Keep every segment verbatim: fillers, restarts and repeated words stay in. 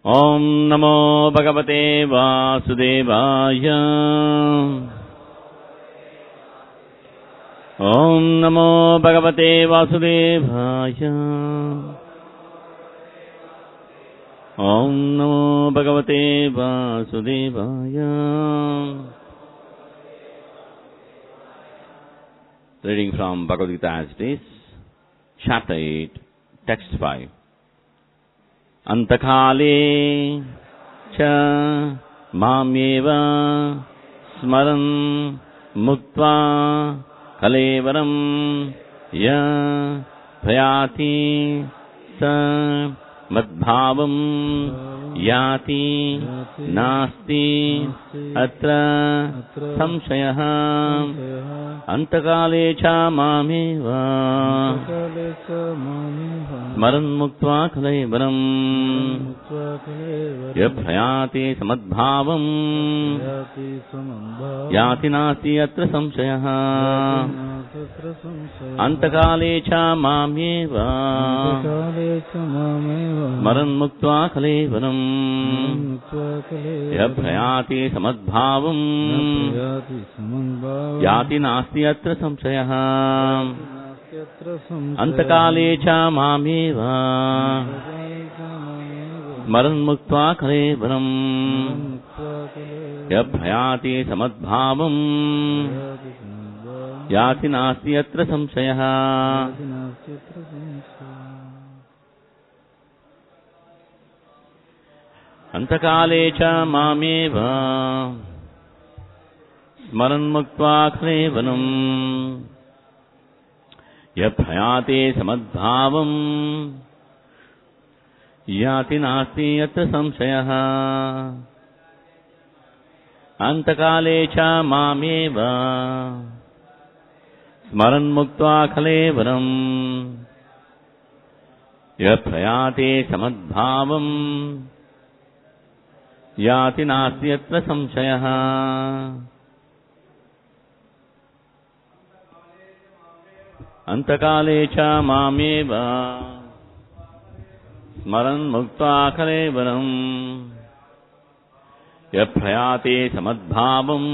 Om Namo Bhagavate Vasudevaya. Om Namo Bhagavate Vasudevaya. Om Namo Bhagavate Vasudevaya. Reading from Bhagavad Gita as it is, Chapter eight, Text five. Antakale cha mamyeva smaran muktva kalevaram ya bhayati sa madbhavam yati nasti atra samshayah. Antakale cha mameva smaran muktva kalevaram yabhyati samadbhavam yati nasti atra samshayah. Antakale cha mameva smaran muktva kalevaram yabhyati samadbhavam yati nasti atra samshayah. Antakale cha mameva smaran muktva kalevaram yabhyati samadbhavam yati nasti atra samshayah. Antakale cha mameva smaran muktva kalevaram yabhyati samadbhavam yati nasti atra samshayah. Antakale cha mameva smaran muktva kalevaram yabhyati samadbhavam yati nasti atra samshayah. Antakale cha mameva smaran muktva kalevaram yabhyati samadbhavam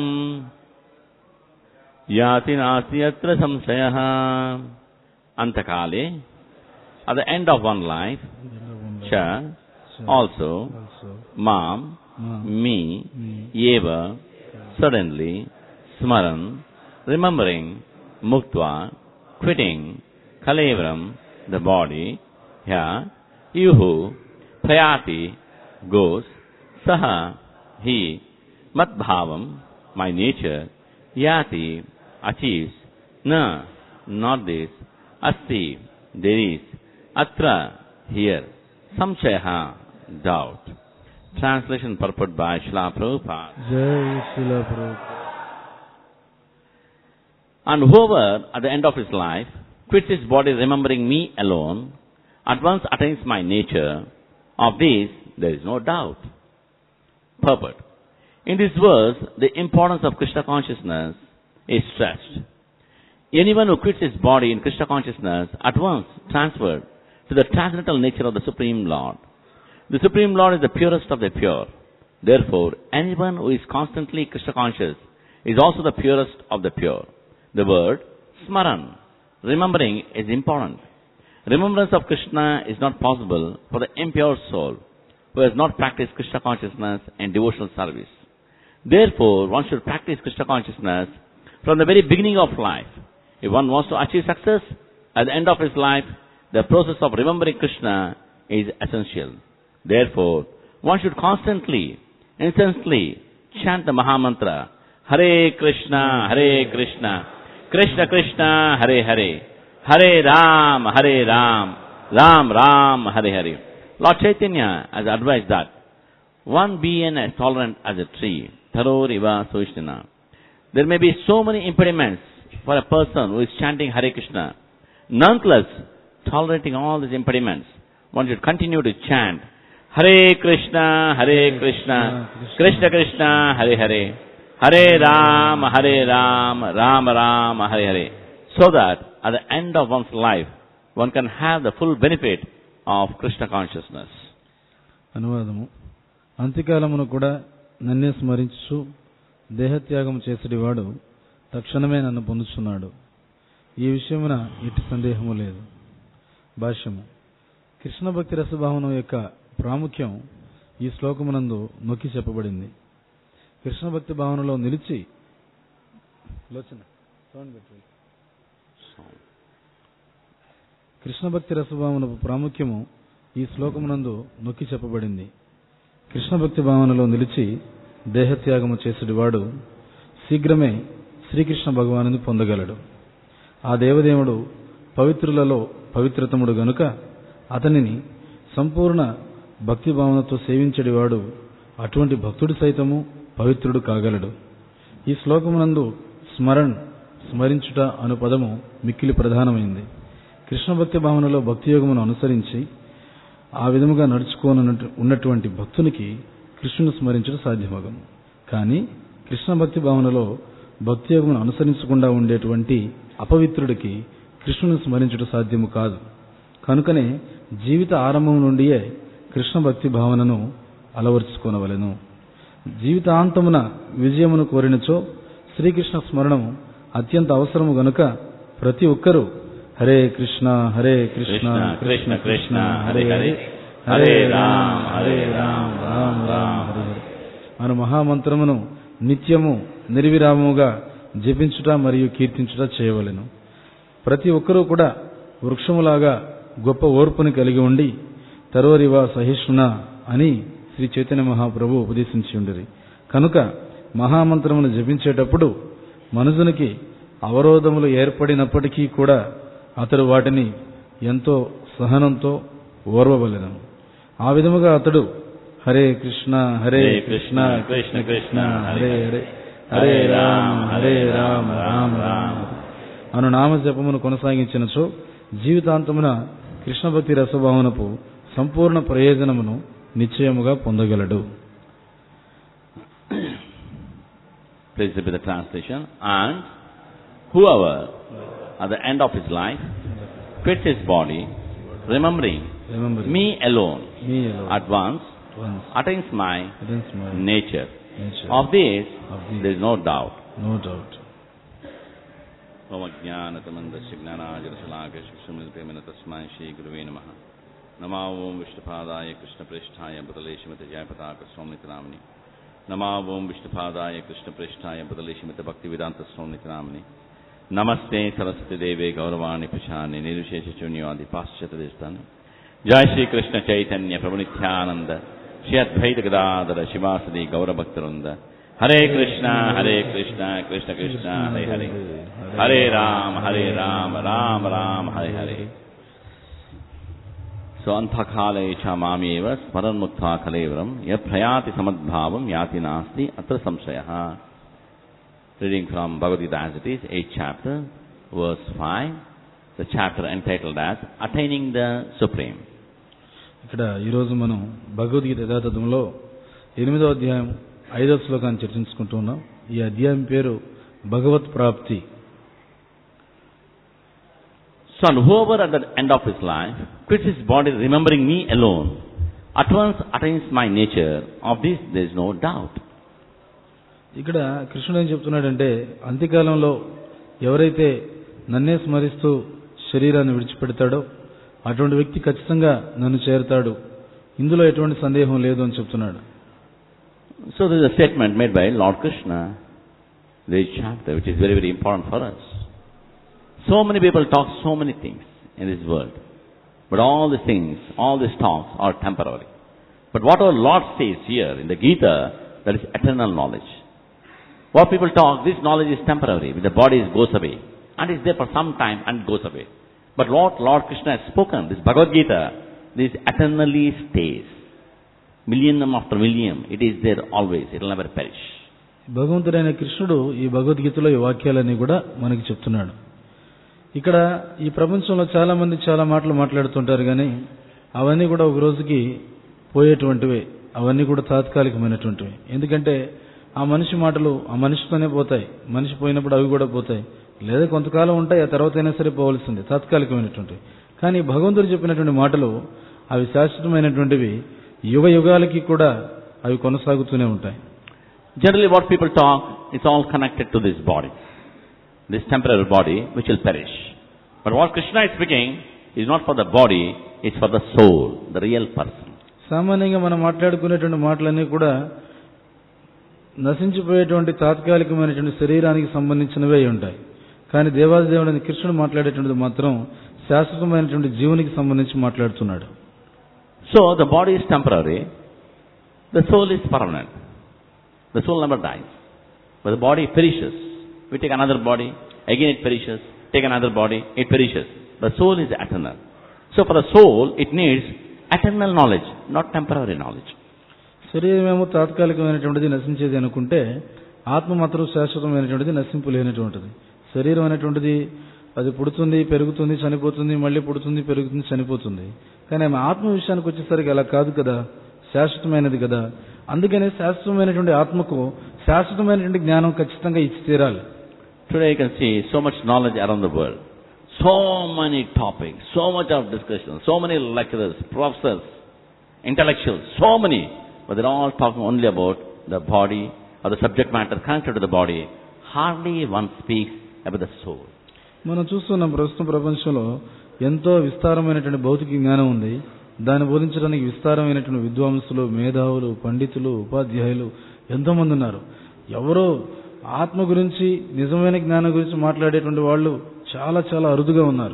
yati nasti atra samshayah. Antakale, at the end of one life, cha, also, mam, me, eva, suddenly, smaran, remembering, muktva, quitting, kalevaram, the body, ya, yuhu, prayati, goes, saha, he, madbhavam, my nature, yati, achieves, na, not this, asti, there is, atra, here, samshayah, doubt. Translation purport by Srila Prabhupada. Jai Srila Prabhupada. And whoever at the end of his life quits his body remembering me alone, at once attains my nature. Of this there is no doubt. Purport. In this verse, the importance of Krishna consciousness is stressed. Anyone who quits his body in Krishna consciousness at once transferred to the transcendental nature of the Supreme Lord. The Supreme Lord is the purest of the pure. Therefore, anyone who is constantly Krishna conscious is also the purest of the pure. The word smaran, remembering, is important. Remembrance of Krishna is not possible for the impure soul who has not practiced Krishna consciousness in devotional service. Therefore, one should practice Krishna consciousness from the very beginning of life. If one wants to achieve success at the end of his life, the process of remembering Krishna is essential. Therefore, one should constantly, incessantly chant the Mahamantra, Hare Krishna, Hare Krishna, Krishna Krishna, Hare Hare, Hare Ram, Hare Ram, Ram Ram, Hare Hare. Lord Chaitanya has advised that one be as tolerant as a tree, Tharor Iva Soishnana. There may be so many impediments for a person who is chanting Hare Krishna. Nonetheless, tolerating all these impediments, one should continue to chant Hare Krishna, Hare Krishna, Krishna Krishna, Hare Hare, Hare Ram, Hare Ram, Ram Ram, Hare Hare, so that at the end of one's life, one can have the full benefit of Krishna consciousness. Anuvadamu. అంత్యకాలమును కూడా నన్నే స్మరించు దేహత్యాగం చేసేటివాడు తక్షణమే నన్ను పొందుచున్నాడు. ఈ విషయమున ఎట్టి సందేహము లేదు. భాష్యము. కృష్ణ భక్తి రసభావనం యొక్క ప్రాముఖ్యం ఈ శ్లోకమునందు నొక్కి చెప్పబడింది. కృష్ణ భక్తి భావనలో నిలిచి కృష్ణ భక్తి రసభావన ప్రాముఖ్యము ఈ శ్లోకమునందు నొక్కి చెప్పబడింది. కృష్ణ భక్తి భావనలో నిలిచి దేహత్యాగము చేసేటివాడు శీఘ్రమే శ్రీకృష్ణ భగవానుని పొందగలడు. ఆ దేవదేవుడు పవిత్రులలో పవిత్రతముడు గనుక అతనిని సంపూర్ణ భక్తి భావనతో సేవించేటివాడు అటువంటి భక్తుడు సైతము పవిత్రుడు కాగలడు. ఈ శ్లోకమునందు స్మరణ్ స్మరించుట అను పదము మిక్కిలి ప్రధానమైంది. కృష్ణ భక్తి భావనలో భక్తి యోగమును అనుసరించి ఆ విధముగా నడుచుకోను ఉన్నటువంటి భక్తునికి కృష్ణుని స్మరించడం సాధ్యమగము. కానీ కృష్ణ భక్తి భావనలో భక్తి యోగమును అనుసరించకుండా ఉండేటువంటి అపవిత్రుడికి కృష్ణుని స్మరించడం సాధ్యము కాదు. కనుకనే జీవిత ఆరంభం నుండియే కృష్ణ భక్తి భావనను అలవర్చుకోనవలెను. జీవితాంతమున విజయమును కోరినచో శ్రీకృష్ణ స్మరణం అత్యంత అవసరము గనుక ప్రతి ఒక్కరూ హరే కృష్ణ హరే కృష్ణ కృష్ణ కృష్ణ హరే హరే హరే రామ్ హరే రామ్ రామ్ రామ్ హరే హరే అను మహామంత్రమును నిత్యము నిర్విరామముగా జపించుట మరియు కీర్తించుట చేయవలెను. ప్రతి ఒక్కరూ కూడా వృక్షములాగా గొప్ప ఓర్పుని కలిగి ఉండి తరోరివా సహిష్ణున అని శ్రీ చైతన్య మహాప్రభు ఉపదేశించి ఉండిరి. కనుక మహామంత్రమును జపించేటప్పుడు మనుషునికి అవరోధములు ఏర్పడినప్పటికీ కూడా అతడు వాటిని ఎంతో సహనంతో ఓర్వవలెను. ఆ విధముగా అతడు హరే కృష్ణ హరే కృష్ణ కృష్ణ కృష్ణ హరే హరే హరే రామ్ హరే రామ్ రామ్ రామ్ అను నామ జపమును కొనసాగించినచో జీవితాంతమున కృష్ణ భక్తి రసభావనపు సంపూర్ణ ప్రయోజనమును నిశ్చయముగా పొందగలడు. Please repeat the translation. And whoever at the end of his life quits his body, remembering, remembering me alone, me alone at once, once attains my, attains my nature. nature. Of this, of this there is no doubt. No doubt. Om Ajnanatamandasya Gnanajalasalakaya Sukshamilpemana Tasmai Shri Guruve Namaha. Nama Om Vishnupadaya Krishna Pristhaya Bhadaleshimata Jayapataka Swamnitramani. Nama Om Vishnupadaya Krishna Pristhaya Bhadaleshimata Bhaktivedanta Swamnitramani. Namaste Saraswati Deve Gauravani Prashani Nirushesha Chunyavadi Paschatadistani. Jai Shri Krishna Chaitanya Prabhu Nityananda Shri Advaita Gadadara Shivasadi Gaurabhaktarunda. Hare Krishna Hare Krishna Krishna Krishna Hare Hare Hare Ram Hare Ram Ram Ram Hare Hare. So anthakale chamameva sparanmukta kalevram yaprayati samadbhavam yati nasti atra samshayaha. Reading from Bhagavad Gita as it is, eighth chapter, verse five, the chapter entitled as Attaining the Supreme. ఇక్కడ ఈరోజు మనం భగవద్గీత యథాతథంలో ఎనిమిదో అధ్యాయం ఐదో శ్లోకాన్ని చర్చించుకుంటూ ఉన్నాం. ఈ అధ్యాయం పేరు భగవత్ ప్రాప్తి. So whoever at the end of his life quits his body remembering me alone, at once attains my nature. Of this there is no doubt. ఇక్కడ కృష్ణుడు ఏం చెప్తున్నాడంటే, అంత్యకాలంలో ఎవరైతే నన్నే స్మరిస్తూ శరీరాన్ని విడిచిపెడతాడో అటువంటి వ్యక్తి ఖచ్చితంగా నన్ను చేరుతాడు, ఇందులో ఎటువంటి సందేహం లేదు అని చెప్తున్నాడు. So there is a statement made by Lord Krishna, this chapter, which is very, very important for us. So many people talk so many things in this world, but all these things, all these talks are temporary. But what our Lord says here in the Gita, that is eternal knowledge. What people talk, this knowledge is temporary, when the body goes away, and is there for some time and goes away. But what Lord Krishna has spoken, this Bhagavad Gita, this eternally stays. Millennium after millennium, it is there always, it will never perish. భగవంతుడైన కృష్ణుడు ఈ భగవద్గీతలో ఈ వాక్యాలన్నీ కూడా మనకి చెప్తున్నాడు. ఇక్కడ ఈ ప్రపంచంలో చాలా మంది చాలా మాటలు మాట్లాడుతుంటారు, కానీ అవన్నీ కూడా ఒక రోజుకి పోయేటువంటివే, అవన్నీ కూడా తాత్కాలికమైనటువంటివి. ఎందుకంటే ఆ మనిషి మాటలు ఆ మనిషితోనే పోతాయి, మనిషి పోయినప్పుడు అవి కూడా పోతాయి, లేదా కొంతకాలం ఉంటాయి, ఆ తర్వాత అయినా సరే పోవలసిందే, తాత్కాలికమైనటువంటివి. కానీ భగవంతుడు చెప్పినటువంటి మాటలు అవి శాశ్వతమైనటువంటివి, యుగ యుగాలకి కూడా అవి కొనసాగుతూనే ఉంటాయి. Generally what people talk, it's all connected to this body. This temporary body which will perish. But what Krishna is speaking is not for the body, it's for the soul, the real person. సామాన్యంగా మనం మాట్లాడుకునేటువంటి మాటలన్నీ కూడా నశించిపోయేటువంటి తాత్కాలికమైనటువంటి శరీరానికి సంబంధించినవే ఉంటాయి. కానీ దేవాది దేవుడైన కృష్ణుడు మాట్లాడేటువంటిది మాత్రం శాశ్వతమైనటువంటి జీవునికి సంబంధించి మాట్లాడుతున్నాడు. So the body is temporary, the soul is permanent. The soul never dies, but the body perishes. We take another body, again it perishes, take another body, it perishes. The soul is eternal. So for the soul, it needs eternal knowledge, not temporary knowledge. శరీరమేమో తాత్కాలికమైనటువంటిది, నశించేది అనుకుంటే ఆత్మ మాత్రం శాశ్వతమైనటువంటిది, నశింపులేనటువంటిది. శరీరం అనేటువంటిది అది పుడుతుంది, పెరుగుతుంది, చనిపోతుంది, మళ్ళీ పుడుతుంది, పెరుగుతుంది, చనిపోతుంది. కానీ ఆమె ఆత్మ విషయానికి వచ్చేసరికి అలా కాదు కదా, శాశ్వతమైనది కదా. అందుకనే శాశ్వతమైనటువంటి ఆత్మకు శాశ్వతమైనటువంటి జ్ఞానం ఖచ్చితంగా ఇచ్చి తీరాలి. Today you can see so much knowledge around the world. So many topics, so much of discussion, so many lecturers, professors, intellectuals, so many. But they're all talking only about the body or the subject matter connected to the body. Hardly one speaks about the soul. మనం చూస్తున్నాం ప్రస్తుత ప్రపంచంలో ఎంతో విస్తారమైనటువంటి భౌతిక జ్ఞానం ఉంది. దాన్ని బోధించడానికి విస్తారమైనటువంటి విద్వాంసులు, మేధావులు, పండితులు, ఉపాధ్యాయులు ఎంతో మంది ఉన్నారు. ఎవరో ఆత్మ గురించి, నిజమైన జ్ఞానం గురించి మాట్లాడేటువంటి వాళ్ళు చాలా చాలా అరుదుగా ఉన్నారు.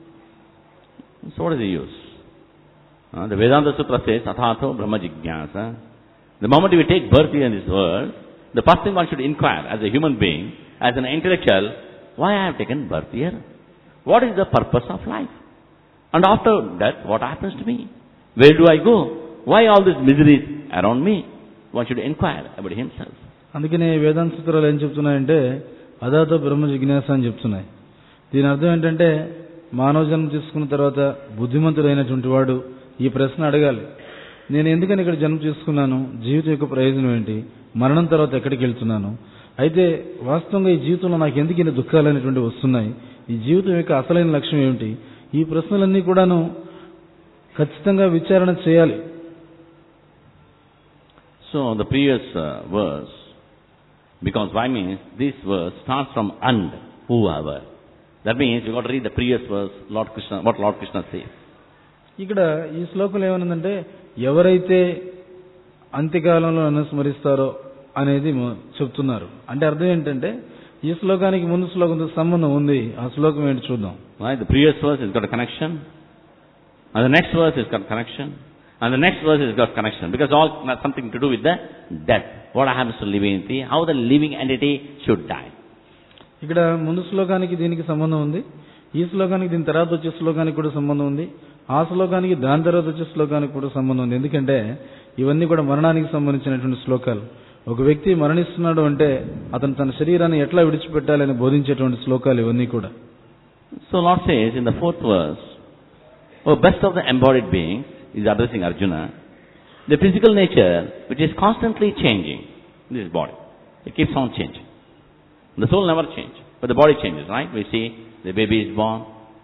So what is the use? Uh, the Vedanta Sutra says, Athatho Brahma Jignasa. The moment we take birth here in this world, the first thing one should inquire as a human being, as an intellectual, why I have taken birth here? What is the purpose of life? And after death, what happens to me? Where do I go? Why all these miseries around me? One should inquire about himself. అందుకనే వేదాంత సూత్రాలు ఏం చెప్తున్నాయంటే అదాతో బ్రహ్మ జిజ్ఞాస అని చెప్తున్నాయి. దీని అర్థం ఏంటంటే మానవ జన్మ తీసుకున్న తర్వాత బుద్ధిమంతుడైనటువంటి వాడు ఈ ప్రశ్న అడగాలి. నేను ఎందుకని ఇక్కడ జన్మ తీసుకున్నాను? జీవితం యొక్క ప్రయోజనం ఏంటి? మరణం తర్వాత ఎక్కడికి వెళ్తున్నాను? అయితే వాస్తవంగా ఈ జీవితంలో నాకు ఎందుకు ఇన్ని దుఃఖాలు అనేటువంటి వస్తున్నాయి? ఈ జీవితం యొక్క అసలైన లక్ష్యం ఏమిటి? ఈ ప్రశ్నలన్నీ కూడాను ఖచ్చితంగా విచారణ చేయాలి. So the previous uh, verse, because why means this verse starts from and, whoever. That means you got to read the previous verse, Lord Krishna, what Lord Krishna says. ఇక్కడ ఈ శ్లోకంలో ఏమనుందంటే ఎవరైతే అంత్యకాలంలో నన్ను స్మరిస్తారో అనేది చెప్తున్నారు. అంటే అర్థం ఏంటంటే ఈ శ్లోకానికి ముందు శ్లోకంతో సంబంధం ఉంది. ఆ శ్లోకం ఏంటి చూద్దాం. Right, the previous verse has got a connection, and the next verse has got connection, and the next verse has got connection, because all has something to do with the death. What happens to living entity? How the living entity should die. ఇక్కడ ముందు శ్లోకానికి దీనికి సంబంధం ఉంది. ఈ శ్లోకానికి దీని తర్వాత వచ్చే శ్లోకానికి కూడా సంబంధం ఉంది. ఆ శ్లోకానికి దాని తర్వాత వచ్చే శ్లోకానికి కూడా సంబంధం ఉంది. ఎందుకంటే ఇవన్నీ కూడా మరణానికి సంబంధించినటువంటి శ్లోకాలు. ఒక వ్యక్తి మరణిస్తున్నాడు అంటే అతను తన శరీరాన్ని ఎట్లా విడిచిపెట్టాలని బోధించేటువంటి శ్లోకాలు ఇవన్నీ కూడా. So Lord says in the fourth verse, oh best of the embodied beings, is addressing Arjuna, the physical nature which is constantly changing, this body, it keeps on changing. The soul never changes, but the body changes, right? We see the baby is born.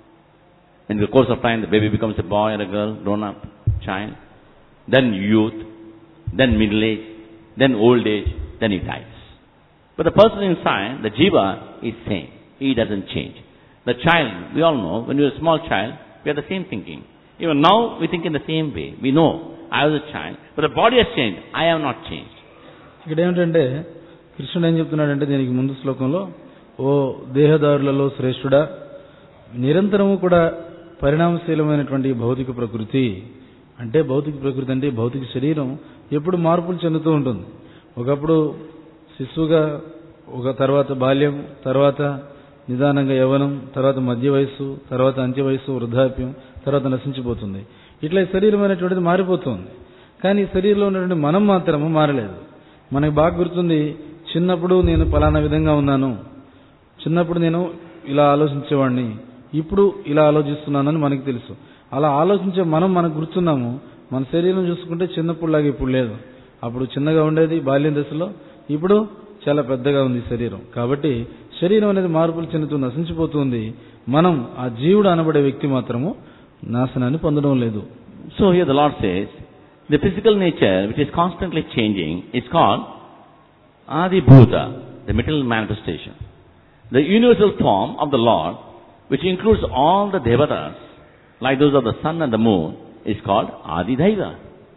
In the course of time, the baby becomes a boy or a girl, grown up child, then youth, then middle age, then old age, then he dies. But the person inside, the jiva, is same. He doesn't change. The child, we all know, when you're a small child, we have the same thinking. Even now, we think in the same way. We know, I was a child, but the body has changed. I have not changed. ఇక్కడ ఏమిటంటే కృష్ణుడు ఏం చెప్తున్నాడంటే దీనికి ముందు శ్లోకంలో, ఓ దేహదారులలో శ్రేష్ఠుడా, నిరంతరము కూడా పరిణామశీలమైనటువంటి భౌతిక ప్రకృతి, అంటే భౌతిక ప్రకృతి అంటే భౌతిక శరీరం ఎప్పుడు మార్పులు చెందుతూ ఉంటుంది. ఒకప్పుడు శిశువుగా, ఒక తర్వాత బాల్యం, తర్వాత నిదానంగా యవ్వనం, తర్వాత మధ్య వయస్సు, తర్వాత అంత్య వయస్సు, వృద్ధాప్యం, తర్వాత నశించిపోతుంది. ఇట్లా ఈ శరీరం అనేటువంటిది మారిపోతుంది. కానీ ఈ శరీరంలో ఉన్నటువంటి మనం మాత్రము మారలేదు. మనకు బాగా గుర్తుంది, చిన్నప్పుడు నేను పలానా విధంగా ఉన్నాను, చిన్నప్పుడు నేను ఇలా ఆలోచించేవాడిని, ఇప్పుడు ఇలా ఆలోచిస్తున్నానని మనకు తెలుసు. అలా ఆలోచించే మనం మనకు గుర్తున్నాము. మన శరీరం చూసుకుంటే చిన్నప్పుడులాగా ఇప్పుడు లేదు. అప్పుడు చిన్నగా ఉండేది బాల్యం దశలో, ఇప్పుడు చాలా పెద్దగా ఉంది శరీరం. కాబట్టి శరీరం అనేది మార్పులు చెందుతూ నశించిపోతుంది. మనం ఆ జీవుడు అనబడే వ్యక్తి మాత్రము నాశనాన్ని పొందడం లేదు. So here the Lord says, The physical nature, which is constantly changing, is called Adi Bhuta, the material manifestation. The universal form of the Lord, which includes all the devatas, like those of the sun and the moon, is called Adi Daiva.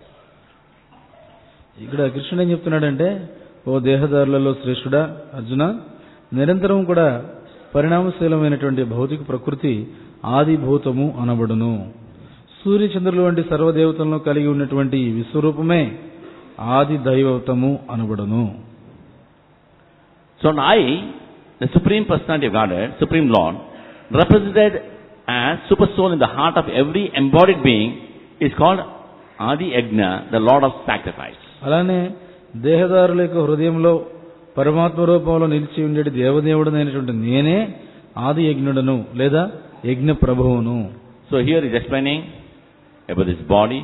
ఇక్కడ కృష్ణుడు ఏం చెప్తున్నాడంటే, ఓ దేహదారులలో శ్రేష్ఠుడా అర్జున, నిరంతరం కూడా పరిణామశీలమైనటువంటి భౌతిక ప్రకృతి ఆదిభూతము అనబడును. సూర్యచంద్రుల వంటి సర్వదేవతలను కలిగి ఉన్నటువంటి విశ్వరూపమే ఆది దైవతము అనబడును. So I, the Supreme Personality of Godhead, Supreme Lord, represented as super soul in the heart of every embodied being, is called Adi Yajna, the Lord of Sacrifice. అలానే దేహదారుల యొక్క హృదయంలో పరమాత్మ రూపంలో నిలిచి ఉండేది దేవదేవుడైనటువంటి నేనే ఆది యజ్ఞుడను లేదా యజ్ఞ ప్రభువును. So here he is explaining about this body,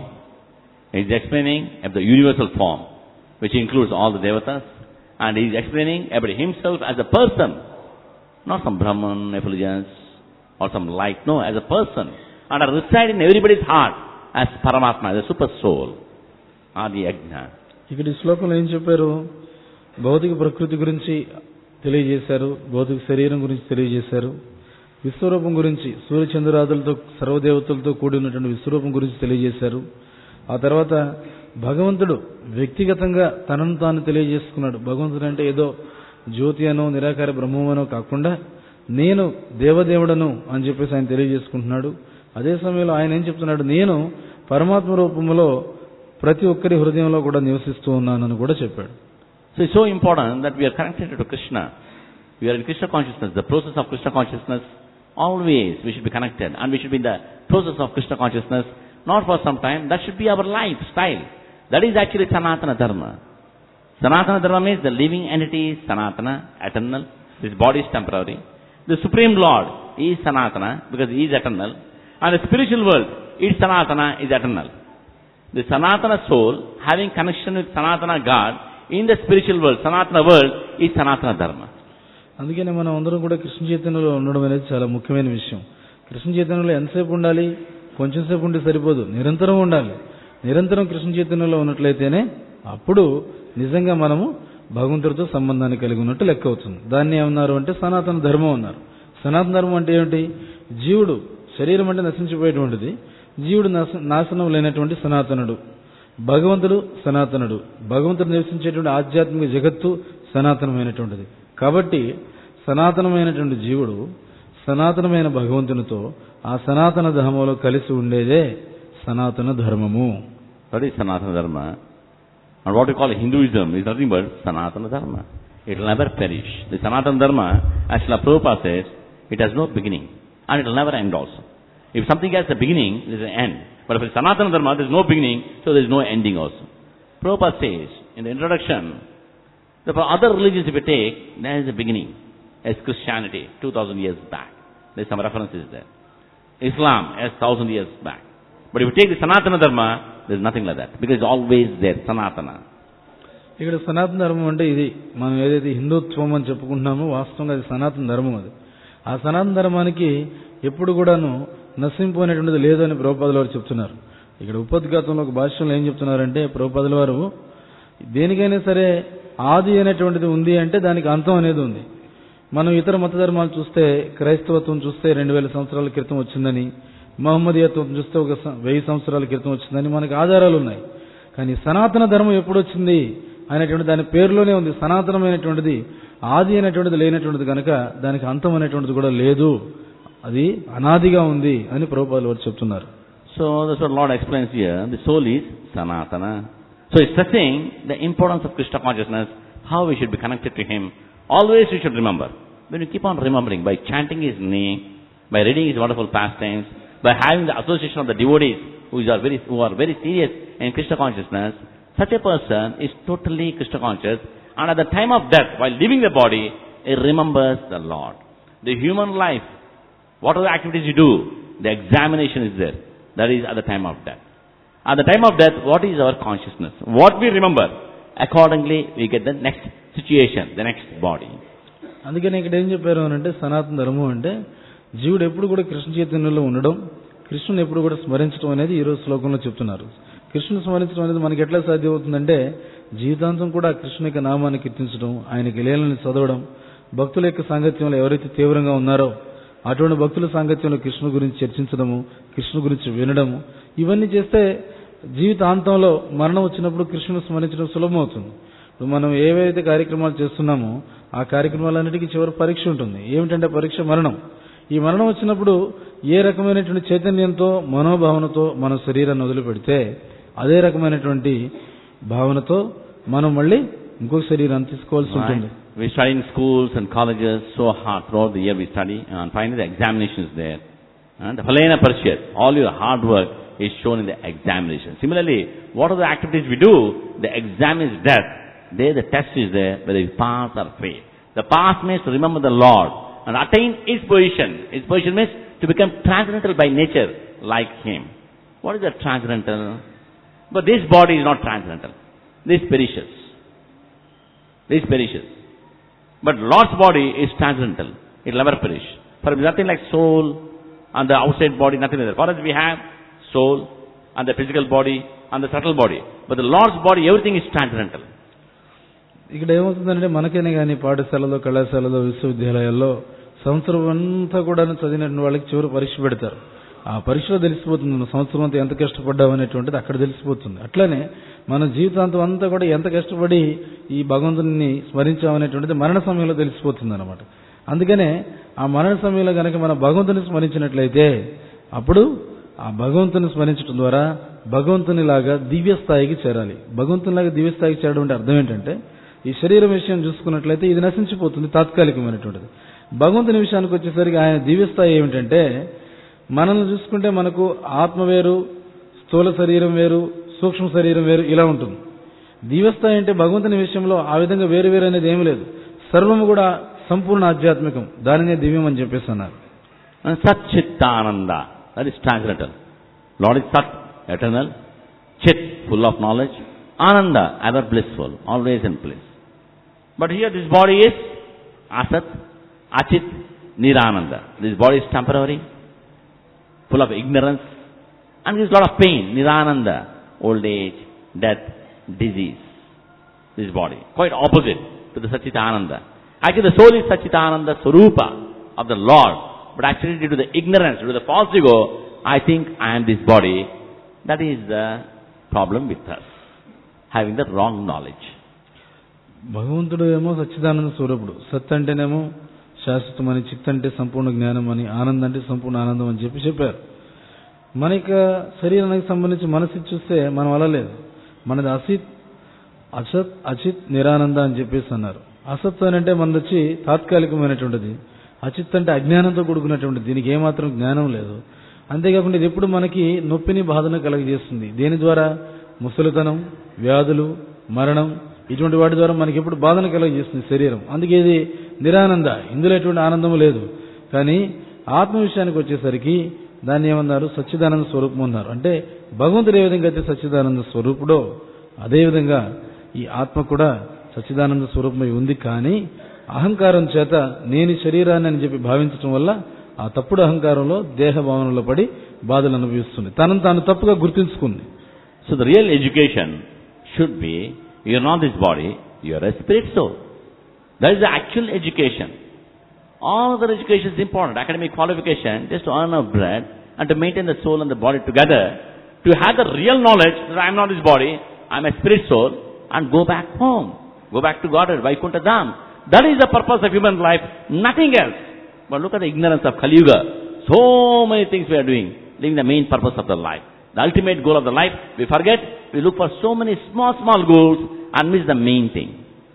he is explaining about the universal form, which includes all the devatas, and he is explaining about himself as a person, not some Brahman, effulgence, or some light, no, as a person, and I reside in everybody's heart as Paramatma, as a super soul, Adi Yajna. ఇక్కడ ఈ శ్లోకంలో ఏం చెప్పారు? భౌతిక ప్రకృతి గురించి తెలియజేశారు, భౌతిక శరీరం గురించి తెలియజేశారు, విశ్వరూపం గురించి సూర్యచంద్రాదులతో సర్వదేవతలతో కూడి ఉన్నటువంటి విశ్వరూపం గురించి తెలియజేశారు. ఆ తర్వాత భగవంతుడు వ్యక్తిగతంగా తనను తాను తెలియజేసుకున్నాడు. భగవంతుడు అంటే ఏదో జ్యోతి అనో నిరాకార బ్రహ్మమనో కాకుండా నేను దేవదేవుడను అని చెప్పేసి ఆయన తెలియజేసుకుంటున్నాడు. అదే సమయంలో ఆయన ఏం చెప్తున్నాడు? నేను పరమాత్మ రూపంలో ప్రతి ఒక్కరి హృదయంలో కూడా నివసిస్తూ ఉన్నానని కూడా చెప్పాడు. So it's so important that we are connected to Krishna. We are in Krishna consciousness, the process of Krishna consciousness. Always we should be connected, and we should be in the process of Krishna consciousness, not for some time. That should be our lifestyle. That is actually Sanatana Dharma. Sanatana Dharma means the living entity is Sanatana, eternal. This body is temporary. The Supreme Lord is Sanatana because He is eternal. And the spiritual world is Sanatana, is eternal. The Sanatana soul having connection with Sanatana God in the spiritual world, Sanatana world, is Sanatana Dharma. అందుకనే మనం అందరం కూడా కృష్ణ చైతన్యంలో ఉండడం అనేది చాలా ముఖ్యమైన విషయం. కృష్ణ చైతన్యంలో ఎంతసేపు ఉండాలి? కొంచెం సేపు ఉంటే సరిపోదు, నిరంతరం ఉండాలి. నిరంతరం కృష్ణ చైతన్యంలో ఉన్నట్లయితేనే అప్పుడు నిజంగా మనము భగవంతుడితో సంబంధాన్ని కలిగి ఉన్నట్టు లెక్క అవుతుంది. దాన్ని ఏమన్నారు అంటే సనాతన ధర్మం అన్నారు. సనాతన ధర్మం అంటే ఏమిటి? జీవుడు, శరీరం అంటే నశించిపోయేటువంటిది, జీవుడు నాశనం లేనటువంటి సనాతనుడు, భగవంతుడు సనాతనుడు, భగవంతుడు నివసించేటువంటి ఆధ్యాత్మిక జగత్తు సనాతనమైనటువంటిది. కాబట్టి సనాతనమైనటువంటి జీవుడు సనాతనమైన భగవంతునితో ఆ సనాతన ధర్మంలో కలిసి ఉండేదే సనాతన ధర్మము. That is Sanatana Dharma. And what we call Hinduism is nothing but Sanatana Dharma. It will never perish. The Sanatana Dharma, as Srila Prabhupada says, it has no beginning and it will never end also. If something has a beginning, there is an end. But if it's Sanatana Dharma, there is no beginning, so there is no ending also. Prabhupada says in the introduction that for other religions if you take, there is a beginning. As Christianity, two thousand years back. There is some references there. Islam, as one thousand years back. But if you take the Sanatana Dharma, there is nothing like that. Because it's always there, Sanatana. ఇక్కడ సనాతన ధర్మం అంటే ఇది మనం ఏదైతే హిందుత్వం అని చెప్పుకుంటున్నామో వాస్తవంగా అది సనాతన ధర్మం. అది ఆ సనాతన ధర్మానికి ఎప్పుడు కూడాను నశింపు అనేటువంటిది లేదు అని ప్రభుపాదుల వారు చెప్తున్నారు. ఇక్కడ ఉపోద్ఘాతంలో ఒక భాష్యంలో ఏం చెప్తున్నారంటే ప్రభుపాదుల వారు దేనికైనా సరే ఆది అనేటువంటిది ఉంది అంటే దానికి అంతం అనేది ఉంది. మనం ఇతర మత ధర్మాలు చూస్తే, క్రైస్తవత్వం చూస్తే రెండు వేల సంవత్సరాల క్రితం వచ్చిందని, మహమ్మదీయత్వం చూస్తే ఒక వెయ్యి సంవత్సరాల క్రితం వచ్చిందని మనకు ఆధారాలు ఉన్నాయి. కానీ సనాతన ధర్మం ఎప్పుడు వచ్చింది అనేటువంటి దాని పేరులోనే ఉంది. సనాతనమైనటువంటిది, ఆది అనేటువంటిది లేనటువంటిది కనుక దానికి అంతం అనేటువంటిది కూడా లేదు, అది అనాదిగా ఉంది అని ప్రభుపాదుల వారు చెప్తున్నారు. So that's what Lord explains here. The soul is Sanatana. So it's stressing the importance of Krishna consciousness, how we should be connected to Him. Always we should remember. When you keep on remembering by chanting His name, by reading His wonderful pastimes, by having the association of the devotees who are very, who are very serious in Krishna consciousness, such a person is totally Krishna conscious, and at the time of death, while leaving the body, he remembers the Lord. The human life, what are the activities you do? The examination is there. That is at the time of death. At the time of death, what is our consciousness? What we remember, accordingly we get the next situation, the next body. అందుకని ఇక్కడ ఏం చెప్పారు అంటే సనాతన ధర్మం అంటే జీవుడు ఎప్పుడు కూడా కృష్ణ చైతన్యంలో ఉండడం, కృష్ణుని ఎప్పుడు కూడా స్మరించడం అనేది ఈ రోజు శ్లోకంలో చెప్తున్నారు. కృష్ణుని స్మరించడం అనేది మనకి ఎట్లా సాధ్యమవుతుందంటే జీవితాంతం కూడా కృష్ణుని యొక్క నామాన్ని కీర్తించడం, ఆయనకి లీలల్ని చదవడం, భక్తుల యొక్క సాంగత్యంలో ఎవరైతే తీవ్రంగా ఉన్నారో అటువంటి భక్తుల సాంగత్యంలో కృష్ణు గురించి చర్చించడము, కృష్ణు గురించి వినడము, ఇవన్నీ చేస్తే జీవితాంతంలో మరణం వచ్చినప్పుడు కృష్ణుని స్మరించడం సులభం అవుతుంది. ఇప్పుడు మనం ఏవైతే కార్యక్రమాలు చేస్తున్నామో ఆ కార్యక్రమాలన్నిటికీ చివరి పరీక్ష ఉంటుంది. ఏమిటంటే పరీక్ష మరణం. ఈ మరణం వచ్చినప్పుడు ఏ రకమైనటువంటి చైతన్యంతో, మనోభావనతో మన శరీరాన్ని వదిలిపెడితే అదే రకమైనటువంటి భావనతో మనం మళ్ళీ ఇంకొక శరీరాన్ని తీసుకోవాల్సి ఉంటుంది. We study in schools and colleges so hard throughout the year we study, and finally the examination is there. And the Phalena Parishad, all your hard work is shown in the examination. Similarly, what are the activities we do? The exam is there. There the test is there, whether you pass or fail. The pass means to remember the Lord and attain His position. His position means to become transcendental by nature, like Him. What is the transcendental? But this body is not transcendental. This perishes. This perishes. But Lord's body is transcendental. It will never perish. For nothing like soul and the outside body, nothing like that. For us we have soul and the physical body and the subtle body. But the Lord's body, everything is transcendental. ఇక్కడ ఏమవుతుందంటే మనకైనా కానీ పాఠశాలలో, కళాశాలలో, విశ్వవిద్యాలయాల్లో సంవత్సరం అంతా కూడా చదివిన వాళ్ళకి చివరి పరీక్ష పెడతారు. ఆ పరీక్షలో తెలిసిపోతుంది సంవత్సరం అంతా ఎంత కష్టపడ్డావు అనేటువంటిది అక్కడ తెలిసిపోతుంది. అట్లనే మన జీవితాంతం అంతా కూడా ఎంత కష్టపడి ఈ భగవంతుని స్మరించామనేటువంటిది మరణ సమయంలో తెలిసిపోతుంది అనమాట. అందుకనే ఆ మరణ సమయంలో కనుక మనం భగవంతుని స్మరించినట్లయితే అప్పుడు ఆ భగవంతుని స్మరించడం ద్వారా భగవంతునిలాగా దివ్య స్థాయికి చేరాలి. భగవంతునిలాగా దివ్య స్థాయికి చేరడం అంటే అర్థం ఏంటంటే ఈ శరీరం విషయం చూసుకున్నట్లయితే ఇది నశించిపోతుంది, తాత్కాలికమైనటువంటిది. భగవంతుని విషయానికి వచ్చేసరికి ఆయన దివ్య స్థాయి ఏమిటంటే మనల్ని చూసుకుంటే మనకు ఆత్మ వేరు, స్థూల శరీరం వేరు, సూక్ష్మ శరీరం వేరు, ఇలా ఉంటుంది. దివ్యస్థాయి అంటే భగవంతుని విషయంలో ఆ విధంగా వేరు వేరు అనేది ఏమీ లేదు. సర్వము కూడా సంపూర్ణ ఆధ్యాత్మికం. దానినే దివ్యం అని చెప్పేసి అన్నారు. సచ్చిత్తానంద, that is transcendental. Lord is Sat, eternal. Chit, full of knowledge. Ananda, ever blissful, always in bliss. But here this body is Asat, Achit, Nirananda. This body is temporary, full of ignorance, and there is a lot of pain. Nirananda, old age, death, disease. This body, quite opposite to the Satchitananda. Actually the soul is Satchitananda Swarupa of the Lord, but actually due to the ignorance, due to the false ego, I think I am this body. That is the problem with us, having the wrong knowledge. భగవంతుడు ఏమో సచ్చిదానంద స్వరూపుడు. సత్ అంటేనేమో శాశ్వతమని, చిత్ అంటే సంపూర్ణ జ్ఞానం అని, ఆనందం అంటే సంపూర్ణ ఆనందం అని చెప్పి చెప్పారు. మన యొక్క శరీరానికి సంబంధించి మనసు చూస్తే మనం అలా లేదు. మనది అసిత్, అసత్, అచిత్, నిరానంద అని చెప్పేసి అన్నారు. అసత్ అని అంటే మనది వచ్చి తాత్కాలికమైనటువంటిది. అచిత్ అంటే అజ్ఞానంతో కూడుకున్నటువంటిది, దీనికి ఏమాత్రం జ్ఞానం లేదు. అంతేకాకుండా ఇది ఎప్పుడు మనకి నొప్పిని, బాధను కలగజేస్తుంది. దేని ద్వారా? ముసలితనం, వ్యాధులు, మరణం, ఇటువంటి వాటి ద్వారా మనకి ఎప్పుడు బాధను కలగజేస్తుంది శరీరం. అందుకే ఇది నిరానంద, ఇందులో ఎటువంటి ఆనందము లేదు. కానీ ఆత్మ విషయానికి వచ్చేసరికి దాన్ని ఏమన్నారు? సచ్చిదానంద స్వరూపం అన్నారు. అంటే భగవంతుడు ఏ విధంగా అయితే సచ్చిదానంద స్వరూపుడో అదేవిధంగా ఈ ఆత్మ కూడా సచ్చిదానంద స్వరూపమై ఉంది. కానీ అహంకారం చేత నేను శరీరాన్ని అని చెప్పి భావించడం వల్ల ఆ తప్పుడు అహంకారంలో దేహ భావనలో పడి బాధలు అనుభవిస్తుంది, తనను తాను తప్పుగా గుర్తించుకుంది. So the real education should be, you are not this body, you are a spirit soul. That is the actual education. All other education is important. Academic qualification, just to earn a bread and to maintain the soul and the body together, to have the real knowledge that I am not this body, I am a spirit soul, and go back home, go back to Godhead, Vaikuntha Dham. That is the purpose of human life, nothing else. But look at the ignorance of Kali Yuga. So many things we are doing, leaving the main purpose of the life. The ultimate goal of the life, we forget, we look for so many small, small goals and miss the main thing.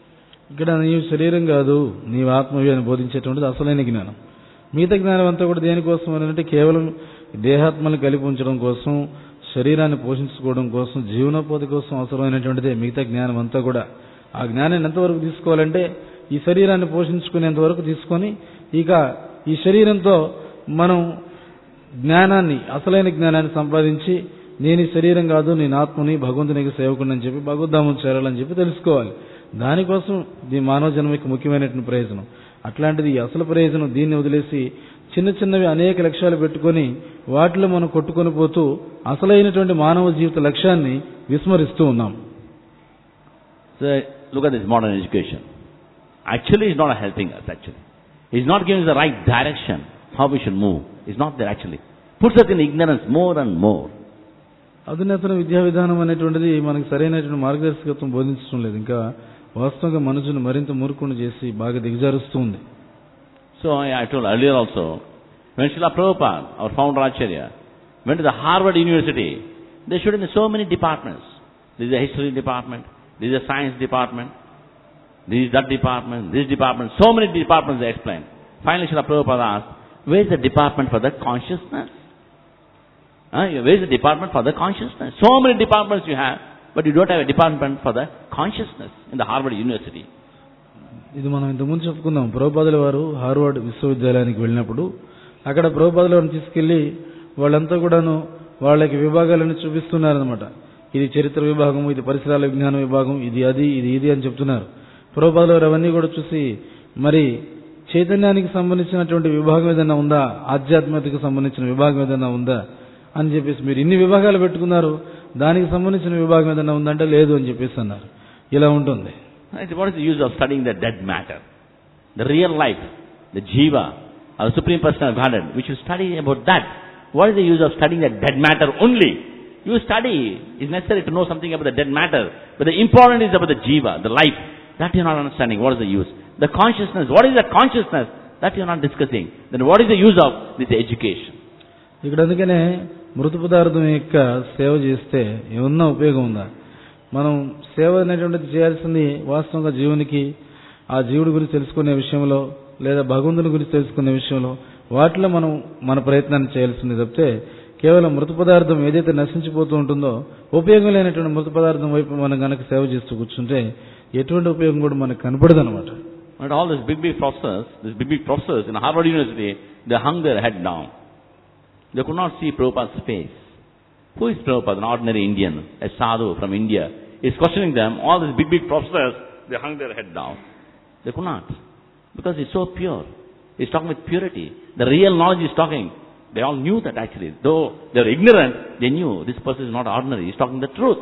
ఇక్కడ నీవు శరీరం కాదు, నీవు ఆత్మవి అని బోధించేటువంటిది అసలైన జ్ఞానం. మిగతా జ్ఞానం అంతా కూడా దేనికోసం అని అంటే కేవలం దేహాత్మని కలిపి ఉంచడం కోసం, శరీరాన్ని పోషించుకోవడం కోసం, జీవనోపాధి కోసం అవసరమైనటువంటిదే మిగతా జ్ఞానం అంతా కూడా. ఆ జ్ఞానాన్ని ఎంతవరకు తీసుకోవాలంటే ఈ శరీరాన్ని పోషించుకునేంత వరకు తీసుకొని, ఇక ఈ శరీరంతో మనం జ్ఞానాన్ని, అసలైన జ్ఞానాన్ని సంపాదించి నేను ఈ శరీరం కాదు, నేను ఆత్మని, భగవంతునికి సేవకుని అని చెప్పి భగవద్ధామం చేరాలని చెప్పి తెలుసుకోవాలి. దానికోసం ఈ మానవ జన్మకి ముఖ్యమైనటువంటి ప్రయోజనం. అట్లాంటిది అసలు ప్రయోజనం దీన్ని వదిలేసి చిన్న చిన్నవి అనేక లక్ష్యాలు పెట్టుకొని వాటిలో మనం కొట్టుకొని పోతూ అసలైనటువంటి మానవ జీవిత లక్ష్యాన్ని విస్మరిస్తూ ఉన్నాం. So look at this modern education. Actually, it's not helping us. Actually, it's not giving us the right direction how we should move. It's not there actually. Puts us in ignorance more and more. అధునాతన విద్యా విధానం అనేటువంటిది మనకు సరైనటువంటి మార్గదర్శకత్వం బోధించడం లేదు. ఇంకా వాస్తవంగా మనుషుని మరింత మూర్ఖుని చేసి బాగా దిగజారుస్తూ ఉంది. So I, I told earlier also, when Srila Prabhupada, our founder Acharya, went to the Harvard University, they showed in so many departments. This is the history department, this is the science department, this is that department, this department, so many departments they explained. Finally Srila Prabhupada asked, where is the department for the consciousness? Huh? Where is the department for the consciousness? So many departments you have, but you don't have a department for the consciousness in the Harvard University. ఇది మనం ఇంతకుముందు చెప్పుకుందాం. ప్రభుపాదుల వారు Harvard విశ్వవిద్యాలయానికి వెళ్ళినప్పుడు అక్కడ ప్రభుపాదుల వారిని తీసుకెళ్లి వాళ్ళంతా కూడాను వాళ్ళకి విభాగాలను చూపిస్తున్నారనమాట. ఇది చరిత్ర విభాగం, ఇది పరిసరాల విజ్ఞాన విభాగం, ఇది అది ఇది ఇది అని చెప్తున్నారు. ప్రభుపాదుల వారు అవన్నీ కూడా చూసి, మరి చైతన్యానికి సంబంధించినటువంటి విభాగం ఏదైనా ఉందా, ఆధ్యాత్మికతకు సంబంధించిన విభాగం ఏదైనా ఉందా అని చెప్పేసి, మీరు ఇన్ని విభాగాలు పెట్టుకున్నారు, దానికి సంబంధించిన విభాగం ఏదైనా ఉందంటే లేదు అని చెప్పేసి అన్నారు. ఇలా ఉంటుంది. What is the use of studying the dead matter? The real life, the jiva, or the Supreme Personal of Godhead, we should study about that. What is the use of studying the dead matter only? You study, it's necessary to know something about the dead matter, but the important is about the jiva, the life. That you are not understanding. What is the use? The consciousness, what is the consciousness? That you are not discussing. Then what is the use of this education? ఇక్కడ అందుకనే మృత పదార్థం యొక్క సేవ చేస్తే ఏమన్నా ఉపయోగం ఉందా? మనం సేవ అనేటువంటిది చేయాల్సింది వాస్తవంగా జీవునికి, ఆ జీవుడి గురించి తెలుసుకునే విషయంలో లేదా భగవంతుని గురించి తెలుసుకునే విషయంలో వాటిలో మనం మన ప్రయత్నాన్ని చేయాల్సింది తప్పితే కేవలం మృత పదార్థం ఏదైతే నశించిపోతూ ఉంటుందో ఉపయోగం లేనటువంటి మృత పదార్థం వైపు మనం కనుక సేవ చేస్తూ కూర్చుంటే ఎటువంటి ఉపయోగం కూడా మనకు కనపడదు అనమాట. But all these big big professors, these big big professors in Harvard University, they hung their head down. They could not see Prabhupada's face. Who is Prabhupada? An ordinary Indian, a sadhu from India, is questioning them. All these big, big professors, they hung their head down. They could not. Because he's so pure. He's talking with purity. The real knowledge is talking. They all knew that actually. Though they were ignorant, they knew this person is not ordinary. He's talking the truth.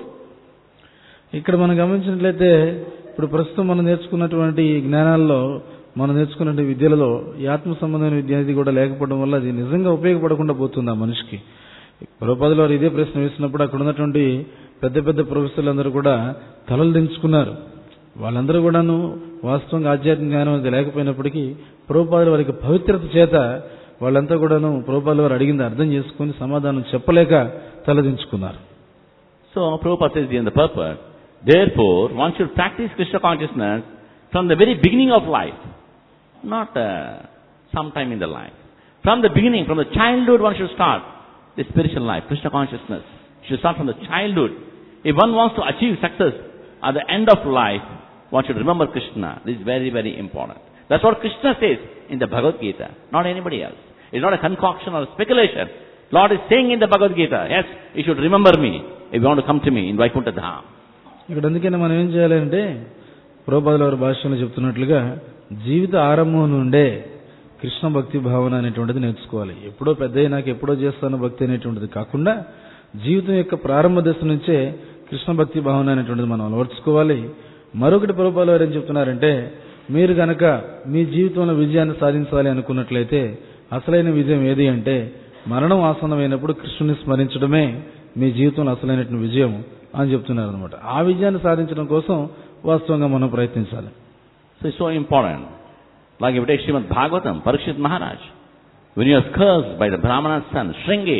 ఇక్కడ మనం గమనించినట్లయితే ఇప్పుడు ప్రస్తుతం మనం నేర్చుకున్నటువంటి జ్ఞానాల్లో మనం నేర్చుకున్న విద్యలలో ఈ ఆత్మ సంబంధమైన విద్య అనేది కూడా లేకపోవడం వల్ల అది నిజంగా ఉపయోగపడకుండా పోతుంది ఆ మనిషికి. ప్రభుపాదుల వారు ఇదే ప్రశ్న వేసినప్పుడు అక్కడ ఉన్నటువంటి పెద్ద పెద్ద ప్రొఫెసర్లు అందరూ కూడా తలలు దించుకున్నారు. వాళ్ళందరూ కూడాను వాస్తవంగా ఆధ్యాత్మిక జ్ఞానం అనేది లేకపోయినప్పటికీ ప్రభుపాదుల వారికి పవిత్రత చేత వాళ్ళంతా కూడాను ప్రభుపాదుల వారు అడిగింది అర్థం చేసుకుని సమాధానం చెప్పలేక తలదించుకున్నారు. So Prabhupada says in the purport, therefore one should practice Krishna consciousness from the very beginning of life, not uh, sometime in the life. From the beginning, from the childhood one should start the spiritual life, Krishna consciousness. You should start from the childhood. If one wants to achieve success at the end of life, one should remember Krishna. This is very, very important. That's what Krishna says in the Bhagavad Gita, not anybody else. It's not a concoction or a speculation. Lord is saying in the Bhagavad Gita, yes, you should remember me if you want to come to me in Vaikuntha Dham. ఇక్కడ అందుకనే మనం ఏం చేయాలంటే ప్రభుపాదుల వారి భాషలో చెప్తున్నట్లుగా జీవిత ఆరంభం నుండే కృష్ణ భక్తి భావన అనేటువంటిది నేర్చుకోవాలి. ఎప్పుడో పెద్దయినాక ఎప్పుడో చేస్తాను భక్తి అనేటువంటిది కాకుండా జీవితం యొక్క ప్రారంభ దశ నుంచే కృష్ణ భక్తి భావన అనేటువంటిది మనం అలవర్చుకోవాలి. మరొకటి ప్రభుపాదుల వారు ఏం చెప్తున్నారంటే, మీరు గనక మీ జీవితంలో విజయాన్ని సాధించాలి అనుకున్నట్లయితే అసలైన విజయం ఏది అంటే మరణం ఆసన్నమైనప్పుడు కృష్ణుని స్మరించడమే మీ జీవితంలో అసలైనటువంటి విజయం అని చెప్తున్నారు అనమాట. ఆ విజయాన్ని సాధించడం కోసం వాస్తవంగా మనం ప్రయత్నించాలి. So it's so important. Like if you take Srimad Bhagavatam, Parikshit Maharaj, when he was cursed by the Brahmana's son, Shringi,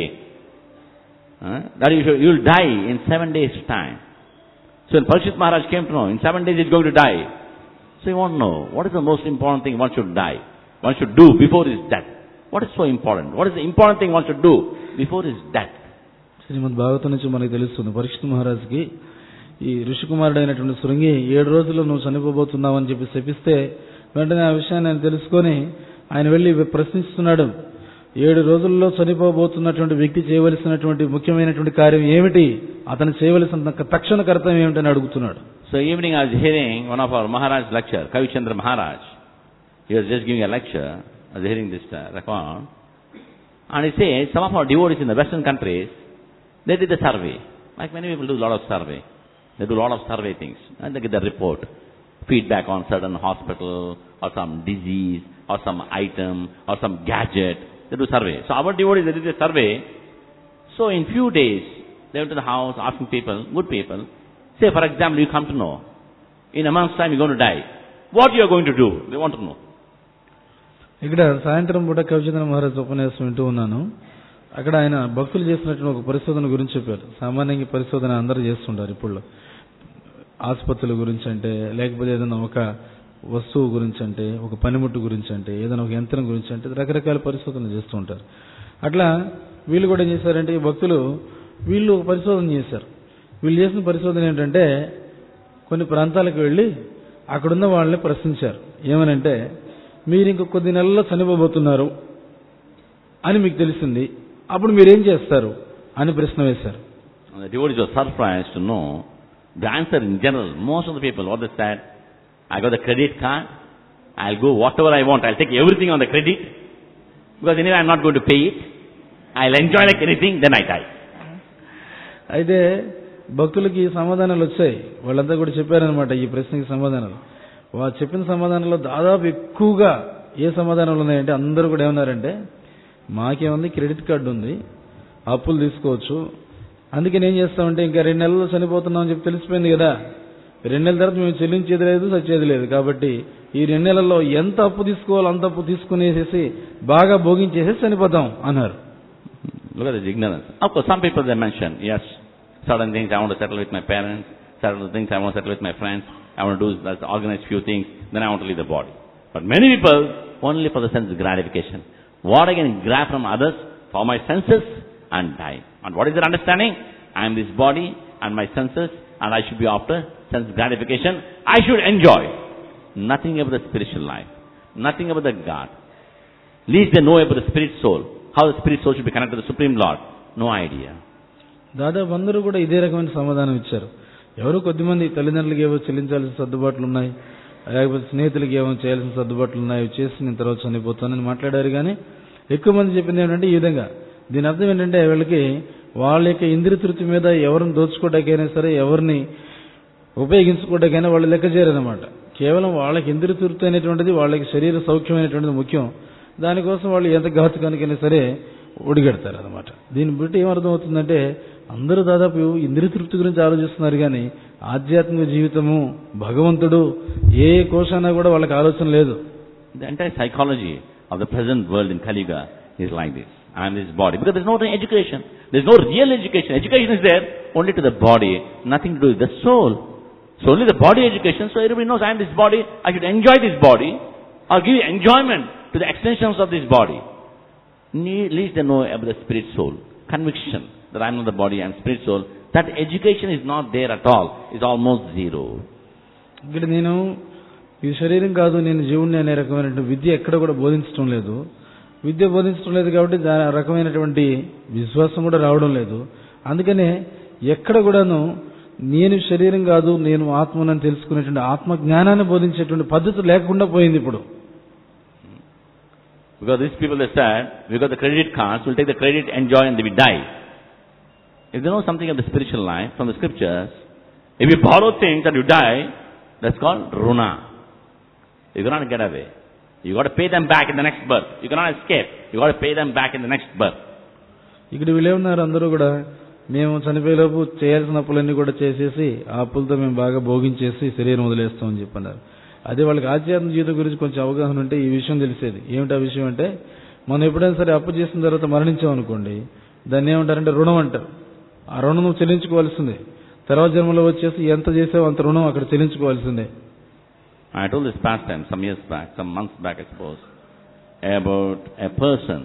uh, that you should, you'll die in seven days' time. So when Parikshit Maharaj came to know, in seven days he's going to die. So you want to know, what is the most important thing one should die? One should do before his death. What is so important? What is the important thing one should do before his death? శ్రీమద్ భాగవతం నుంచి మనకు తెలుస్తుంది, పరీక్షిత్ మహారాజుకి ఈ ఋషికుమారుడు అయినటువంటి శృంగి ఏడు రోజుల్లో నువ్వు చనిపోబోతున్నావు అని చెప్పి శపిస్తే వెంటనే ఆ విషయాన్ని ఆయన తెలుసుకొని ఆయన వెళ్ళి ప్రశ్నిస్తున్నాడు, ఏడు రోజుల్లో చనిపోబోతున్నటువంటి వ్యక్తి చేయవలసినటువంటి ముఖ్యమైనటువంటి కార్యం ఏమిటి, అతను చేయవలసిన తక్షణ కర్తవ్యం ఏమిటని అడుగుతున్నాడు. So evening I was hearing one of our Maharaj lecture, Kavichandra Maharaj. He was just giving a lecture. I was hearing this uh, record. And he says, some of our devotees in the Western countries, they did a survey. Like many people do a lot of survey. They do a lot of survey things. And they get the report. Feedback on certain hospital, or some disease, or some item, or some gadget. They do survey. So our devotees, they did a survey. So in few days, they went to the house asking people, good people, say for example, you come to know, in a month's time you're going to die. What you are going to do? They want to know. ఇక్కడ సాయంత్రం పూట కవిచంద్ర మహారాజ్ ఉపన్యాసం వింటూ ఉన్నాను. అక్కడ ఆయన భక్తులు చేసినటువంటి ఒక పరిశోధన గురించి చెప్పారు. సామాన్యంగా పరిశోధన అందరూ చేస్తుంటారు ఇప్పుడు. ఆసుపత్రుల గురించి అంటే, లేకపోతే ఏదైనా ఒక వస్తువు గురించి అంటే, ఒక పనిముట్టు గురించి అంటే, ఏదైనా ఒక యంత్రం గురించి అంటే రకరకాల పరిశోధనలు చేస్తూ ఉంటారు. అట్లా వీళ్ళు కూడా ఏం చేశారంటే, ఈ భక్తులు వీళ్ళు ఒక పరిశోధన చేశారు. వీళ్ళు చేసిన పరిశోధన ఏంటంటే, కొన్ని ప్రాంతాలకు వెళ్ళి అక్కడున్న వాళ్ళని ప్రశ్నించారు. ఏమనంటే, మీరు ఇంక కొద్ది నెలల్లో చనిపోబోతున్నారు అని మీకు తెలిసింది, అప్పుడు మీరేం చేస్తారు అని ప్రశ్న వేశారు. The devotees were surprised to know the answer in general. Most of the people, what they said, I got the credit card, I'll go whatever I want, I'll take everything on the credit, because anyway I'm not going to pay it, I'll enjoy like anything, then I die. అయితే భక్తులకి సమాధానాలు వచ్చాయి. వాళ్ళంతా కూడా చెప్పారనమాట ఈ ప్రశ్నకి సమాధానాలు. వాళ్ళు చెప్పిన సమాధానంలో దాదాపు ఎక్కువగా ఏ సమాధానాలు ఉన్నాయంటే, అందరూ కూడా ఏమన్నారంటే, మాకేముంది, క్రెడిట్ కార్డు ఉంది, అప్పులు తీసుకోవచ్చు, అందుకే నేను చేస్తామంటే ఇంకా రెండు నెలల్లో చనిపోతున్నాం అని చెప్పి తెలిసిపోయింది కదా, రెండు నెలల తర్వాత మేము చెల్లించేది లేదు, సచ్చేది లేదు, కాబట్టి ఈ రెండు నెలల్లో ఎంత అప్పు తీసుకోవాలో అంత అప్పు తీసుకునేసేసి బాగా భోగించేసేసి చనిపోతాం అన్నారు. Look at this ignorance. Of course, some people they mention, yes, certain things I want to settle with my parents, certain things I want to settle with my friends, I want to do that, organize few things, then I want to leave the body. But many people, only for the sense gratification. What I can grab from others for my senses and die. And what is their understanding? I am this body and my senses, and I should be after sense gratification. I should enjoy. Nothing about the spiritual life. Nothing about the God. Least they know about the spirit soul. How the spirit soul should be connected to the Supreme Lord. No idea. దాదాపు అందరూ కూడా ఇదే రకమైన సమాధానం ఇచ్చారు. ఎవరు కొద్దిమంది తల్లిదండ్రులకి ఏవో చెల్లించాల్సిన సర్దుబాట్లు ఉన్నాయి, లేకపోతే స్నేహితులకి ఏమో చేయాల్సిన సర్దుబాట్లు ఉన్నాయి, చేసి నేను తర్వాత చనిపోతానని మాట్లాడారు. కానీ ఎక్కువ మంది చెప్పింది ఏంటంటే ఈ విధంగా. దీని అర్థం ఏంటంటే, వీళ్ళకి వాళ్ళ యొక్క ఇంద్రియ తృప్తి మీద ఎవరిని దోచుకోవడానికైనా సరే, ఎవరిని ఉపయోగించుకోవడానికైనా వాళ్ళు లెక్క చేయరనమాట. కేవలం వాళ్ళకి ఇంద్రియ తృప్తి అనేటువంటిది, వాళ్ళకి శరీర సౌఖ్యమైనటువంటిది ముఖ్యం. దానికోసం వాళ్ళు ఎంత ఘాతుకానికైనా సరే ఒడిగడతారు అనమాట. దీన్ని బట్టి ఏమర్థం అవుతుందంటే, అందరూ దాదాపు ఇంద్రియ తృప్తి గురించి ఆలోచిస్తున్నారు, కానీ ఆధ్యాత్మిక జీవితము, భగవంతుడు ఏ కోశానా కూడా వాళ్ళకి ఆలోచన లేదు. The entire psychology of the present world in Kali Yuga is like this. I am this body. Because there is no education. There is no real education. Education is there only to the body, nothing to do with the soul. So only the body education. So everybody knows I am this body, I should enjoy this body, or give enjoyment to the extensions of this body. At least they know about the spirit soul. Conviction that I am not the body, I am spirit soul. That education is not there at all. It's almost zero. ఇక్కడ నేను ఈ శరీరం కాదు, నేను జీవుణ్ణి అనే రకమైనటువంటి విద్య ఎక్కడ కూడా బోధించడం లేదు. విద్య బోధించడం లేదు కాబట్టి దాని రకమైనటువంటి విశ్వాసం కూడా రావడం లేదు. అందుకనే ఎక్కడ కూడాను నేను శరీరం కాదు, నేను ఆత్మనని తెలుసుకునేటువంటి ఆత్మ జ్ఞానాన్ని బోధించేటువంటి పద్ధతి లేకుండా పోయింది ఇప్పుడు. Because these people, they said, we got the credit cards, we'll take the credit, enjoy, and then we die. If they know something of the spiritual life from the scriptures, if you borrow things and you die, that's called runa. You cannot get away. You got to pay them back in the next birth. You cannot escape. You got to pay them back in the next birth. ఇక్కడ వీళ్ళే ఉన్నారు అందరూ కూడా, మేము చనిపోయేలోపు చేయాల్సిన అప్పులన్నీ కూడా చేసేసి ఆ అప్పులతో మేము బాగా భోగించేసి శరీరం వదిలేస్తామని చెప్పన్నారు. అదే వాళ్ళకి ఆధ్యాత్మిక జీవితం గురించి కొంచెం అవగాహన ఉంటే ఈ విషయం తెలిసేది. ఏమిటి ఆ విషయం అంటే, మనం ఎప్పుడైనా సరే అప్పు చేసిన తర్వాత మరణించామనుకోండి, దాన్ని ఏమంటారంటే రుణం అంటారు. ఆ రుణం నువ్వు చెల్లించుకోవాల్సిందే. తర్వాత జన్మలో వచ్చేసి ఎంత చేసావో అంత రుణం అక్కడ చెల్లించుకోవాల్సిందే. I told this past time, some years back, some months back I suppose, about a person,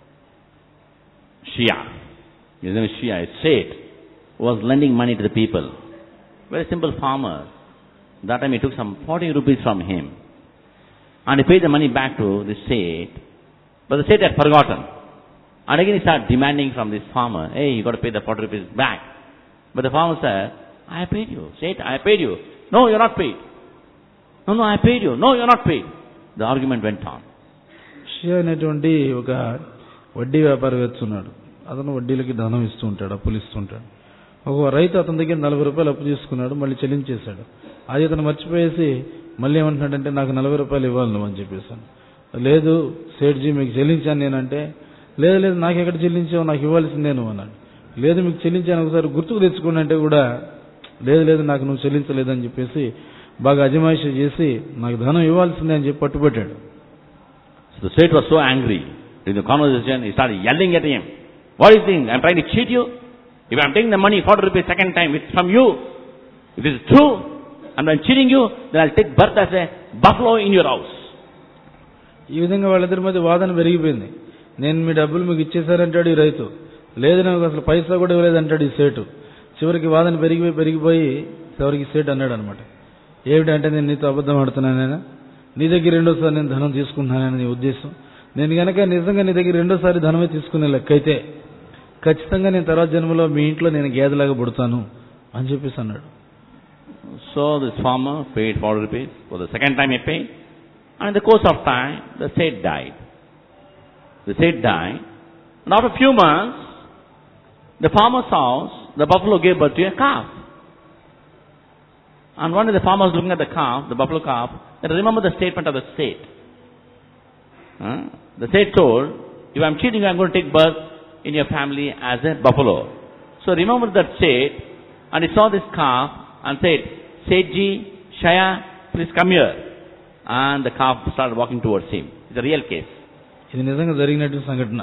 Shia, his name is Shia, a Seth, was lending money to the people. Very simple farmer. That time he took some forty rupees from him. And he paid the money back to the Seth. But the Seth had forgotten. And again he started demanding from this farmer, hey, you got to pay the forty rupees back. But the farmer said, I paid you. Seth, I paid you. No, you're not paid. No, no, I paid you. No, you're not paid. The argument went on. షియా అనేటువంటి ఒక వడ్డీ వ్యాపారవేత్త ఉన్నాడు. అతను వడ్డీలకి ధనం ఇస్తూ ఉంటాడు, అప్పులు ఇస్తూ ఉంటాడు. ఒక రైతు అతని దగ్గర నలభై రూపాయలు అప్పు తీసుకున్నాడు, మళ్ళీ చెల్లించేశాడు. అది అతను మర్చిపోయేసి మళ్ళీ ఏమంటున్నాడంటే నాకు నలభై రూపాయలు ఇవ్వాలి నువ్వు అని చెప్పేసాను. లేదు సేట్జీ మీకు చెల్లించాను నేనంటే, లేదు లేదు నాకు ఎక్కడ చెల్లించావు, నాకు ఇవ్వాల్సిందే నువ్వు అన్నాడు. లేదు మీకు చెల్లించాను ఒకసారి గుర్తుకు తెచ్చుకోండి అంటే కూడా లేదు లేదు నాకు నువ్వు చెల్లించలేదని చెప్పేసి బాగా అజమాయిషీ చేసి నాకు ధనం ఇవ్వాల్సిందే అని చెప్పి పట్టుబట్టాడు. So the Seth was so angry in the conversation, he started yelling at him. What do you think? I'm trying to cheat you? If I'm taking the money forty rupees second time, it's from you. If it's true, and I'm cheating you, then I'll take birth as a buffalo in your house. ఈ విధంగా వాళ్ళిద్దరి మధ్య వాదన పెరిగిపోయింది. నేను మీ డబ్బులు మీకు ఇచ్చేసారంటాడు ఈ రైతు, లేదు నాకు అసలు పైసా కూడా ఇవ్వలేదంటాడు ఈ సేటు. చివరికి వాదన పెరిగిపోయి పెరిగిపోయి చివరికి సేటు అన్నాడు అనమాట, ఏమిటంటే నేను నీతో అబద్ధం ఆడుతున్నానైనా, నీ దగ్గర రెండోసారి నేను ధనం తీసుకుంటున్నానని నీ ఉద్దేశం. నేను కనుక నిజంగా నీ దగ్గర రెండోసారి ధనమే తీసుకునే లెక్క అయితే ఖచ్చితంగా నేను తర్వాత జన్మలో మీ ఇంట్లో నేను గేదెలాగా పుడతాను అని చెప్పేసి అన్నాడు. So this farmer paid forty rupees for the second time he paid, and in the course of time the Seth died. The Seth died, and after a few months the farmer's house, the buffalo gave birth to a calf. And one day the farmer was looking at the calf, the buffalo calf, and remember the statement of the Seth. Huh? The Seth told, if I'm cheating you, I'm going to take birth in your family as a buffalo. So remember that Seth, and he saw this calf and said, Sethji, Shaya, please come here. And the calf started walking towards him. It's a real case. ఇది నిజంగా జరిగినట్టు సంఘటన.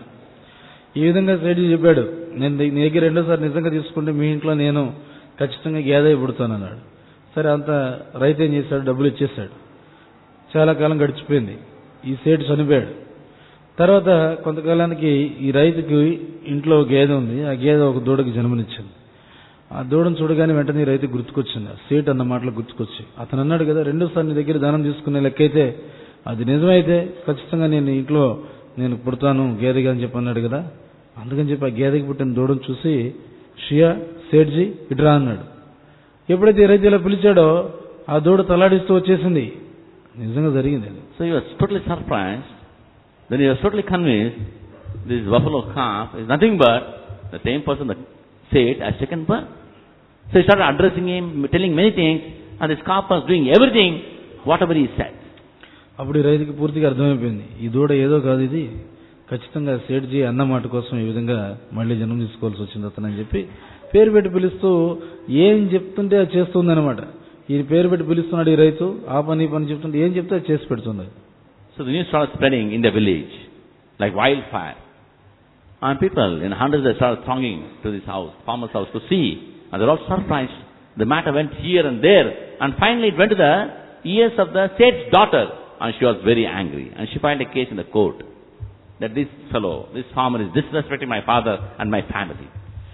ఈ విధంగా సేఠి చెప్పాడు, నేను నీ దగ్గర రెండోసారి నిజంగా తీసుకుంటే మీ ఇంట్లో నేను ఖచ్చితంగా గేదె పుడతాను అన్నాడు. సరే అంత రైతు ఏం చేశాడు, డబ్బులు ఇచ్చేశాడు. చాలా కాలం గడిచిపోయింది, ఈ సేటు చనిపోయాడు. తర్వాత కొంతకాలానికి ఈ రైతుకి ఇంట్లో గేదె ఉంది, ఆ గేదె ఒక దూడకి జన్మనిచ్చింది. ఆ దూడను చూడగానే వెంటనే రైతు గుర్తుకొచ్చింది, సేట్ అన్న మాటలు గుర్తుకొచ్చి. అతను అన్నాడు కదా, రెండోసారి నీ దగ్గర దానం తీసుకునే లెక్కైతే అది నిజమైతే ఖచ్చితంగా నేను ఇంట్లో నేను పుడతాను గేదెగా అని చెప్పి అన్నాడు కదా. అందుకని చెప్పి ఆ గేదెకి పుట్టిన దూడను చూసి షియా, సేట్జీ ఇట్రా అన్నాడు. ఎప్పుడైతే రైతు ఇలా పిలిచాడో ఆ దూడ తలాడిస్తూ వచ్చేసింది. నిజంగా జరిగింది అది. So he was totally surprised. Then he was totally convinced this buffalo calf is nothing but the same person that said has taken birth. So he started addressing him, telling many things, and this calf was doing everything, whatever he said. అప్పుడు ఈ రైతుకి పూర్తిగా అర్థమైపోయింది, ఈ దూడ ఏదో కాదు, ఇది ఖచ్చితంగా సేట్జీ అన్న మాట కోసం ఈ విధంగా మళ్ళీ జన్మ తీసుకోవాల్సి వచ్చింది అతను అని చెప్పి పేరు పెట్టి పిలుస్తూ ఏం చెప్తుంటే అది చేస్తుంది అనమాట. ఈ పేరు పెట్టి పిలుస్తున్నాడు ఈ రైతు, ఆ పని పని చెప్తుంటే ఏం చెప్తే అది చేసి పెడుతుంది. So the news started spreading in the village like wildfire. And people in hundreds they started thronging to this house, farmer's house, to see. And they were all surprised. The matter went here and there. And finally it went to the ears of the Seth's daughter. And she was very angry. And she filed a case in the court that this fellow, this farmer is disrespecting my father and my family.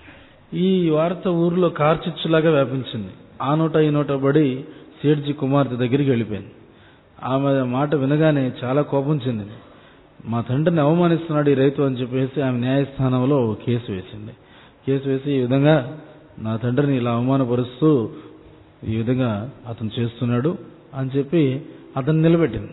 ఈ వార్త ఊరిలో కార్చిచ్చులాగా వ్యాపించింది. ఆ నోట ఈ నోట పడి సేట్జీ కుమార్తె దగ్గరికి వెళ్ళిపోయింది. ఆమె మాట వినగానే చాలా కోపం చెందింది. మా తండ్రిని అవమానిస్తున్నాడు ఈ రైతు అని చెప్పేసి ఆమె న్యాయస్థానంలో కేసు వేసింది. కేసు వేసి ఈ విధంగా నా తండ్రిని ఇలా అవమానపరుస్తూ ఈ విధంగా అతను చేస్తున్నాడు అని చెప్పి అతను నిలబెట్టింది.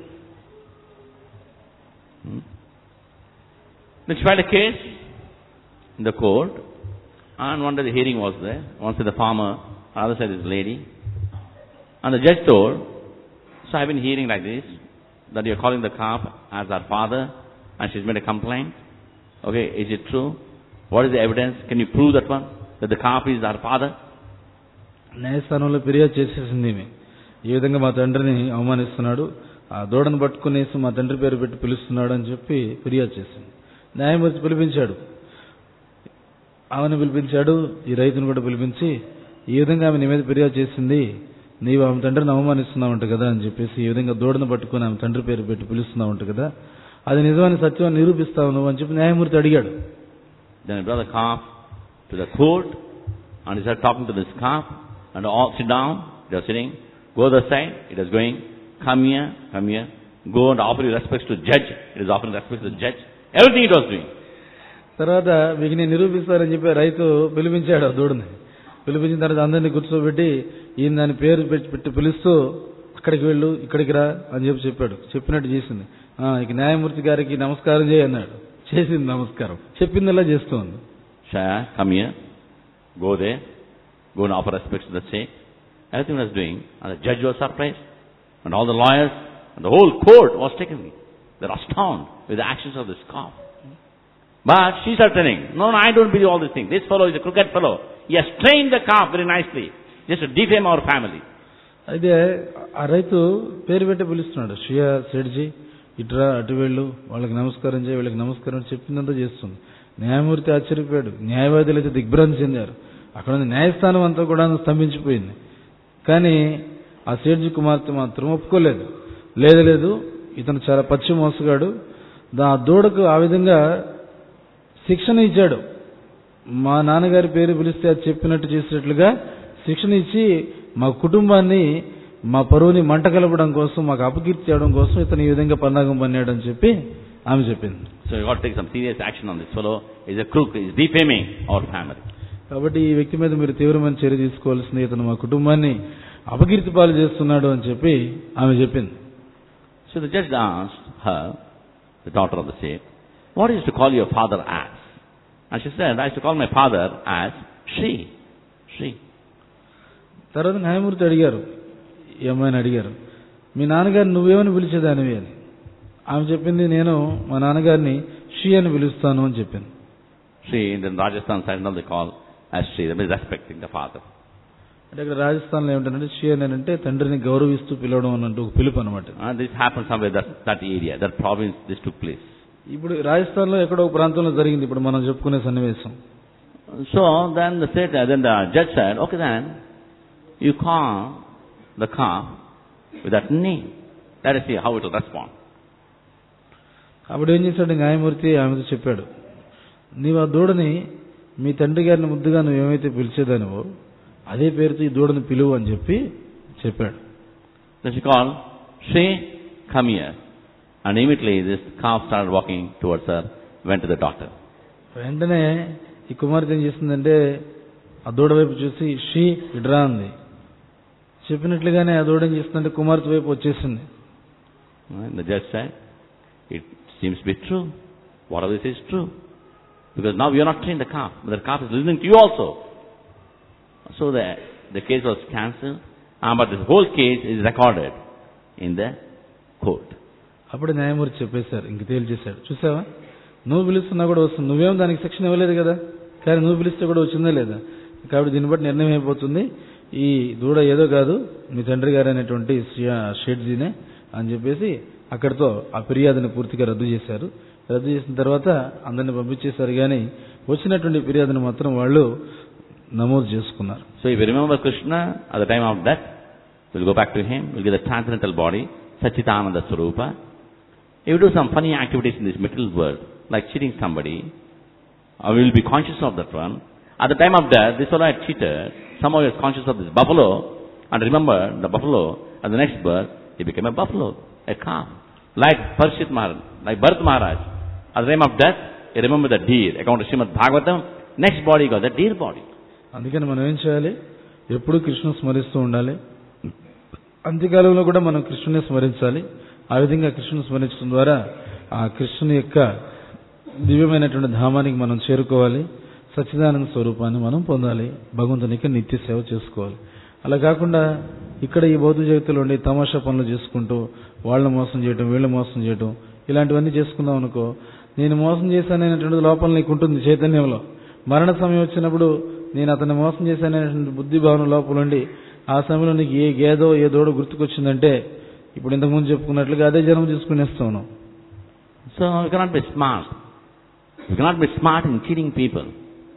Then she filed a case in the court, and one day the hearing was there. One side the farmer, other side this lady, and the judge told, so I've been hearing like this, that you're calling the calf as our father, and she's made a complaint. Okay, is it true? What is the evidence? Can you prove that one, that the calf is our father? న్యాయస్థానంలో ఫిర్యాదు చేసేసింది. ఈ విధంగా మా తండ్రిని అవమానిస్తున్నాడు, ఆ దూడను పట్టుకునేసి మా తండ్రి పేరు పెట్టి పిలుస్తున్నాడు అని చెప్పి ఫిర్యాదు చేసింది. న్యాయమూర్తి పిలిపించాడు, ఆమెను పిలిపించాడు, ఈ రైతును కూడా పిలిపించి ఈ విధంగా ఆమె నీ మీద ఫిర్యాదు చేసింది, నీవు ఆమె తండ్రిని అవమానిస్తున్నావంట కదా అని చెప్పేసి ఈ విధంగా దూడను పట్టుకుని ఆమె తండ్రి పేరు పెట్టి పిలుస్తున్నావంట కదా, అది నిజమైన సత్యాన్ని నిరూపిస్తావు నువ్వు అని చెప్పి న్యాయమూర్తి అడిగాడు. Then he brought the calf to the court, and he started talking to this calf, and all sit down, they were sitting, go the other side, it was going, come here, come here, go and offer your respects to judge, it is offering respects to the judge, everything it was doing. తర్వాత మీకు నేను నిరూపిస్తారని చెప్పి రైతు పిలిపించాడు ఆ దూడని. పిలిపించిన తర్వాత అందరినీ కూర్చోబెట్టి ఈయన దాని పేరు పెట్టి పిలుస్తూ అక్కడికి వెళ్ళు ఇక్కడికి రా అని చెప్పి చెప్పాడు. చెప్పినట్టు చేసింది. ఇక న్యాయమూర్తి గారికి నమస్కారం చేయి అన్నాడు. చేసింది నమస్కారం. చెప్పిందల్లా చేస్తోంది. Shaya, come here, go there, go and offer respects to the saint. Everything was doing, and the judge was surprised, and all the lawyers, and the whole court was taken. They were astounded with the actions of this calf. But she started telling, no, no, I don't believe all these things. This fellow is a crooked fellow. He has trained the calf very nicely, just to defame our family. అయితే ఆ రైతు పేరు పెట్టి పిలుస్తున్నాడు. షియా సెడ్జీ, ఇట్రా, అటు వెళ్ళు, వాళ్ళకి నమస్కారం చేయి, వీళ్ళకి నమస్కారం చెప్పిందంతా చేస్తుంది. న్యాయమూర్తి ఆశ్చర్యపోయాడు. న్యాయవాదులు అయితే దిగ్భ్రాంతి చెందారు. అక్కడ ఉన్న న్యాయస్థానం అంతా కూడా స్తంభించిపోయింది. కానీ ఆ సేడ్జీ కుమార్తె మాత్రం ఒప్పుకోలేదు. లేదు లేదు, ఇతను చాలా పచ్చి మోసగాడు. దా దూడకు ఆ విధంగా శిక్షణ ఇచ్చాడు. మా నాన్నగారి పేరు పిలిస్తే అది చెప్పినట్టు చేసినట్లుగా శిక్షణ ఇచ్చి మా కుటుంబాన్ని, మా పరువుని మంట కలపడం కోసం, మాకు అపకీర్తి చేయడం కోసం ఇతను ఈ విధంగా పన్నాగం పన్నాడు అని చెప్పి ఆమె చెప్పింది. So you got to take some serious action on this fellow. He's a crook. He's defaming our family. కాబట్టి ఈ వ్యక్తి మీద మీరు తీవ్రమైన చర్య తీసుకోవాల్సింది. ఇతను మా కుటుంబాన్ని అపకీర్తి పాలు చేస్తున్నాడు అని చెప్పి ఆమె చెప్పింది. So the judge asked her, the daughter of the saint, what is to call your father as? And she said, I used to call my father as Shri. Shri. తర్వాత న్యాయమూర్తి అడిగారు, ఈ అమ్మాయిని అడిగారు, మీ నాన్నగారిని నువ్వేమని పిలిచేదానివి అని. ఆమె చెప్పింది, నేను మా నాన్నగారిని శ్రీ అని పిలుస్తాను అని చెప్పింది. Shri, in the Rajasthan side, now they call as Shri, that means respecting the father. అంటే ఇక్కడ రాజస్థాన్లో ఏమిటంటే శ్రీ అని అంటే తండ్రిని గౌరవిస్తూ పిలవడం అన్నట్టు ఒక పిలుపు అనమాట. This happened somewhere, that, that area, that province, this took place. ఇప్పుడు రాజస్థాన్లో ఎక్కడో ఒక ప్రాంతంలో జరిగింది ఇప్పుడు మనం చెప్పుకునే సన్నివేశం. So then the state, then the judge said, okay then, you call the calf with that name. Let us see how it will respond. అప్పుడు ఏం చేశాడు న్యాయమూర్తి, ఆమెతో చెప్పాడు, నీవు ఆ దూడని మీ తండ్రి గారిని ముద్దుగా నువ్వు ఏమైతే పిలిచేదానివో అదే పేరుతో ఈ దూడని పిలువు అని చెప్పి చెప్పాడు. So she called, Shri, come here. And immediately this calf started walking towards her, went to the doctor. వెంటనే ఈ కుమార్తె ఏం చేసిందంటే ఆ దూడ వైపు చూసి షీ ఇడ్రా అంది. చెప్పినట్లుగానే ఆ దూడ ఏం చేస్తుందంటే కుమార్తె వైపు వచ్చేసింది. The judge said, it seems to be true. Whatever this is true. Because now you are not trained the calf, but the calf is listening to you also. So the, the case was cancelled, uh, but this whole case is recorded in the court. అప్పుడు న్యాయమూర్తి చెప్పేశారు, ఇంక తేల్చేశాడు, చూసావా నువ్వు పిలుస్తున్నా కూడా వస్తుంది, నువ్వేమో దానికి శిక్షణ ఇవ్వలేదు కదా, కానీ నువ్వు పిలిస్తే కూడా వచ్చిందా లేదా, కాబట్టి దీన్ని బట్టి నిర్ణయం అయిపోతుంది, ఈ దూడ ఏదో కాదు మీ తండ్రి గారు అనేటువంటి షేడ్జీనే అని చెప్పేసి అక్కడితో ఆ ఫిర్యాదుని పూర్తిగా రద్దు చేశారు. రద్దు చేసిన తర్వాత అందరిని పంపించేశారు, కానీ వచ్చినటువంటి ఫిర్యాదుని మాత్రం వాళ్ళు నమోదు చేసుకున్నారు. So if you remember Krishna at the time of death, we'll go back to him, we'll get the transcendental body, Satchitananda Swarupa. If you do some funny activities in this material world, like cheating somebody, or we will be conscious of that one. At the time of death, this fellow had cheated, somehow he was conscious of this buffalo, and remember the buffalo, at the next birth, he became a buffalo, a calf. Like Parshit Maharaj, like Bharat Maharaj, at the time of death, he remembered the deer. According to Srimad Bhagavatam, next body he got the deer body. అందుకని మనం ఏం చేయాలి, ఎప్పుడూ కృష్ణుని స్మరిస్తూ ఉండాలి, అంత్యకాలంలో కూడా మనం కృష్ణుని స్మరించాలి. ఆ విధంగా కృష్ణుని స్మరించడం ద్వారా ఆ కృష్ణుని యొక్క దివ్యమైనటువంటి ధామానికి మనం చేరుకోవాలి, సచ్చిదానంద స్వరూపాన్ని మనం పొందాలి, భగవంతునికి నిత్య సేవ చేసుకోవాలి. అలా కాకుండా ఇక్కడ ఈ భౌతిక జగత్తులో ఉండి తమాషా పనులు చేసుకుంటూ వాళ్ళని మోసం చేయటం, వీళ్ళని మోసం చేయటం, ఇలాంటివన్నీ చేసుకుందాం అనుకో, నేను మోసం చేశాననేటువంటి లోపల నీకు ఉంటుంది చైతన్యంలో. మరణ సమయం వచ్చినప్పుడు నేను అతన్ని మోసం చేశాననేటువంటి బుద్ధి భావన లోపల ఉండి ఆ సమయంలో నీకు ఏ గేదో ఏ దూడ గుర్తుకొచ్చిందంటే ఇప్పుడు ఇంతకుముందు చెప్పుకున్నట్లుగా అదే జన్మ తీసుకునేస్తాను. So you cannot be smart. You cannot be smart in cheating people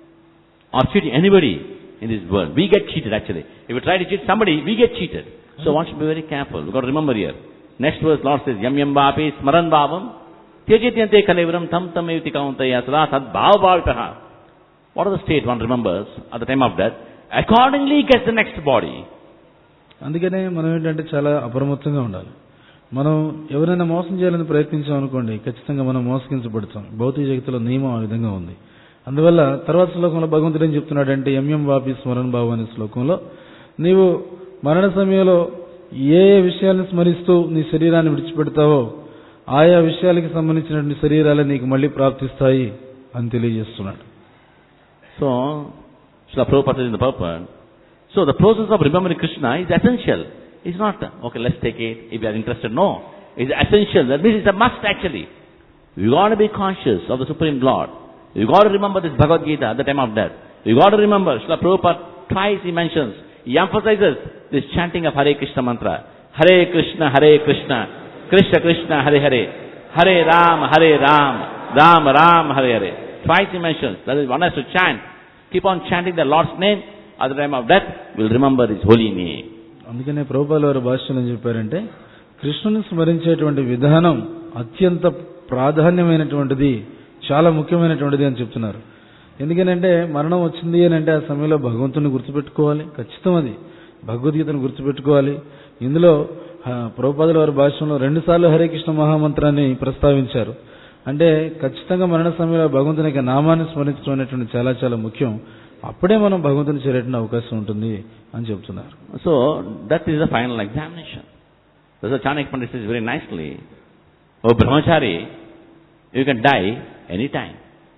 or cheating anybody in this world. We get cheated actually. If you try to cheat somebody, we get cheated. So one should be very careful. You got to remember here. Next verse, Lord says, Yam yam vapi smaran bhavam tyajityante kalevaram tam tam eviti kauntaya sada tad bhava bhavitaha. What is the state one remembers at the time of death? Accordingly gets the next body. అందుకనే మనం ఏంటంటే చాలా అప్రమత్తంగా ఉండాలి. మనం ఎవరైనా మోసం చేయాలని ప్రయత్నించాం అనుకోండి, ఖచ్చితంగా మనం మోసగించబడతాం. భౌతిక జగత్తులో నియమం ఆ విధంగా ఉంది. అందువల్ల తర్వాత శ్లోకంలో భగవంతుడు ఏం చెప్తున్నాడంటే, ఎంఎం వాపి స్మరణ భావం అనే శ్లోకంలో, నీవు మరణ సమయంలో ఏ ఏ విషయాలను స్మరిస్తూ నీ శరీరాన్ని విడిచిపెడతావో ఆయా విషయాలకు సంబంధించినటువంటి శరీరాలే నీకు మళ్ళీ ప్రాప్తిస్తాయి అని తెలియజేస్తున్నాడు. So, Srila Prabhupada is in the purport. So the process of remembering Krishna is essential. It's not, okay, let's take it if you are interested. No, it's essential. That means it's a must actually. You got to be conscious of the Supreme Lord. You got to remember this Bhagavad Gita at the time of death. You got to remember, Srila Prabhupada twice he mentions, he emphasizes this chanting of Hare Krishna mantra. Hare Krishna, Hare Krishna, Krishna Krishna, Hare Hare, Hare Ram, Hare Ram, Ram Ram, Hare Hare. Twice he mentions, that is, one has to chant. Keep on chanting the Lord's name. At the time of death, we'll remember His holy name. అందుకనే ప్రభుపాల వారి భాష్యంలో ఏం చెప్పారంటే, కృష్ణుని స్మరించేటువంటి విధానం అత్యంత ప్రాధాన్యమైనటువంటిది, చాలా ముఖ్యమైనటువంటిది అని చెప్తున్నారు. ఎందుకనంటే మరణం వచ్చింది అని అంటే ఆ సమయంలో భగవంతుని గుర్తుపెట్టుకోవాలి, ఖచ్చితం అది భగవద్గీతను గుర్తుపెట్టుకోవాలి. ఇందులో ప్రభుపాదుల వారి భాష్యంలో రెండు సార్లు హరే కృష్ణ మహామంత్రాన్ని ప్రస్తావించారు. అంటే ఖచ్చితంగా మరణ సమయంలో భగవంతుని యొక్క నామాన్ని స్మరించడం అనేటువంటి చాలా చాలా ముఖ్యం. అప్పుడే మనం భగవంతుని చేరేటువంటి అవకాశం ఉంటుంది అని చెప్తున్నారు. So that is the final examination. Chanakya Pandit says very nicely, ఓ brahmachari, you can die any time.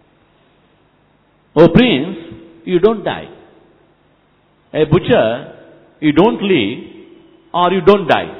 Oh prince, you don't die. A butcher, you don't live or you don't die.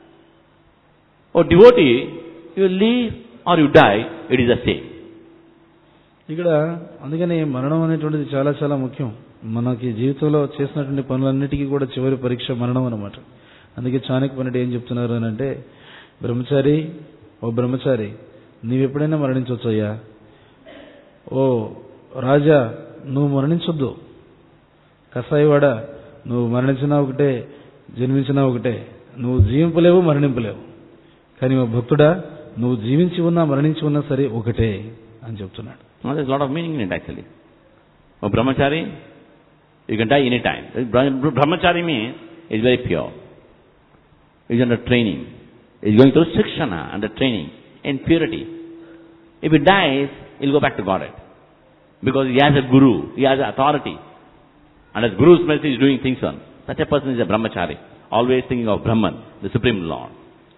Oh devotee, you live or you die, it is the same. ఇక్కడ అందుకని మరణం అనేటువంటిది చాలా చాలా ముఖ్యం. మనకి జీవితంలో చేసినటువంటి పనులన్నిటికీ కూడా చివరి పరీక్ష మరణం అన్నమాట. అందుకే చాణక్య పండిట్ ఏం చెప్తున్నారు అని అంటే, బ్రహ్మచారి, ఓ బ్రహ్మచారి, నీవెప్పుడైనా మరణించవచ్చయ్యా. ఓ రాజా, నువ్వు మరణించొద్దు. కసాయివాడ, నువ్వు మరణించినా ఒకటే, జన్మించినా ఒకటే. నువ్వు జీవింపలేవు, మరణింపలేవు. కానీ ఓ భక్తుడా, నువ్వు జీవించి ఉన్నా మరణించి ఉన్నా సరే ఒకటే అని చెప్తున్నాడు. Well, there's a lot of meaning in it actually. Oh, brahmachari, you can die any time. Brahmachari means is very pure. He's under training. He's going through shikshana, under training, in purity. If he dies, he'll go back to Godhead. Because he has a guru, he has authority. And as Guru's mercy is doing things on. Such a person is a brahmachari, always thinking of Brahman, the Supreme Lord.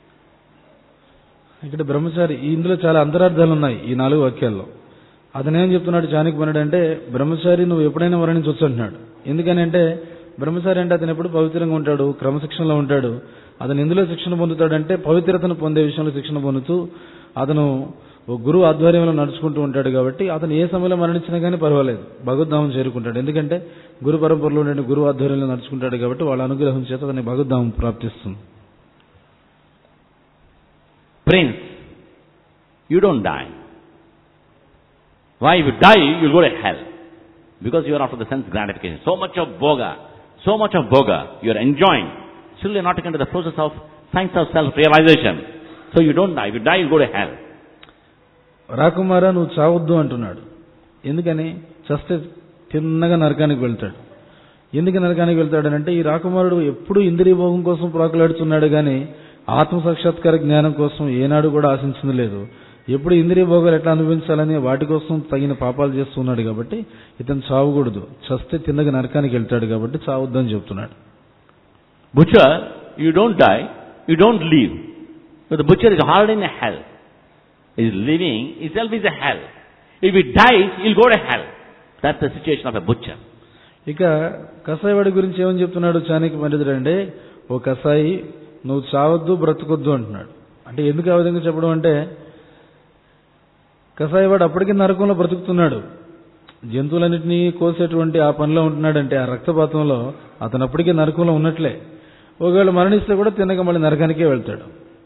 ఇక్కడ బ్రహ్మచారి, ఇందులో చాలా అంతరార్థాలు ఉన్నాయి ఈ నాలుగు వాక్యాల్లో. అతనేం చెప్తున్నాడు చాణక్య పండిట్ అంటే, బ్రహ్మచారి నువ్వు ఎప్పుడైనా మరణించవచ్చు అంటున్నాడు. ఎందుకని అంటే బ్రహ్మచారి అంటే అతను ఎప్పుడు పవిత్రంగా ఉంటాడు, క్రమశిక్షణలో ఉంటాడు. అతను ఎందులో శిక్షణ పొందుతాడంటే పవిత్రతను పొందే విషయంలో శిక్షణ పొందుతూ అతను గురువు ఆధ్వర్యంలో నడుచుకుంటూ ఉంటాడు. కాబట్టి అతను ఏ సమయంలో మరణించినా కానీ పర్వాలేదు, భగవద్ధామం చేరుకుంటాడు. ఎందుకంటే గురు పరంపరలో ఉండే గురువు ఆధ్వర్యంలో నడుచుకుంటాడు కాబట్టి వాళ్ళ అనుగ్రహం చేత అతని భగవద్ధామం ప్రాప్తిస్తుంది. Prince, you don't die. Why? If you die, you'll go to hell. Because you are after the sense gratification. So much of bhoga, so much of bhoga, you are enjoying. Still you are not taken to the process of science of self-realization. So you don't die. If you die, you'll go to hell. రాకుమారా, నువ్వు చావద్దు అంటున్నాడు. ఎందుకని? చస్తే తిన్నగా నరకానికి వెళ్తాడు. ఎందుకు నరకానికి వెళ్తాడనంటే, ఈ రాకుమారుడు ఎప్పుడూ ఇంద్రియ భోగం కోసం ప్రాకులాడుతున్నాడు కానీ ఆత్మ సాక్షాత్కార జ్ఞానం కోసం ఏనాడు కూడా ఆశించింది లేదు. ఎప్పుడు ఇంద్రియ భోగాలు ఎట్లా అనుభవించాలని వాటి కోసం తగిన పాపాలు చేస్తున్నాడు కాబట్టి ఇతను చావకూడదు. చస్తే తిన్నగా నరకానికి వెళ్తాడు కాబట్టి చావద్దని చెప్తున్నాడు. Butcher, you don't die, you don't live. So the butcher is already in a hell. His living itself is a hell. If he dies, he'll go to hell. That's the situation of a butcher. ఇక కసాయివాడి గురించి ఏమని చెప్తున్నాడు చాణక్య పండితుడు అంటే, ఓ కసాయి, నువ్వు చావద్దు బ్రతకొద్దు అంటున్నాడు. అంటే ఎందుకు ఆ విధంగా చెప్పడం అంటే, కసాయివాడు అప్పటికీ నరకంలో బ్రతుకుతున్నాడు. జంతువులన్నింటినీ కోసేటువంటి ఆ పనిలో ఉంటున్నాడంటే, ఆ రక్తపాతంలో అతను అప్పటికే నరకంలో ఉన్నట్లే. ఒకవేళ మరణిస్తే కూడా తిన్నగా మళ్ళీ నరకానికే వెళ్తాడు.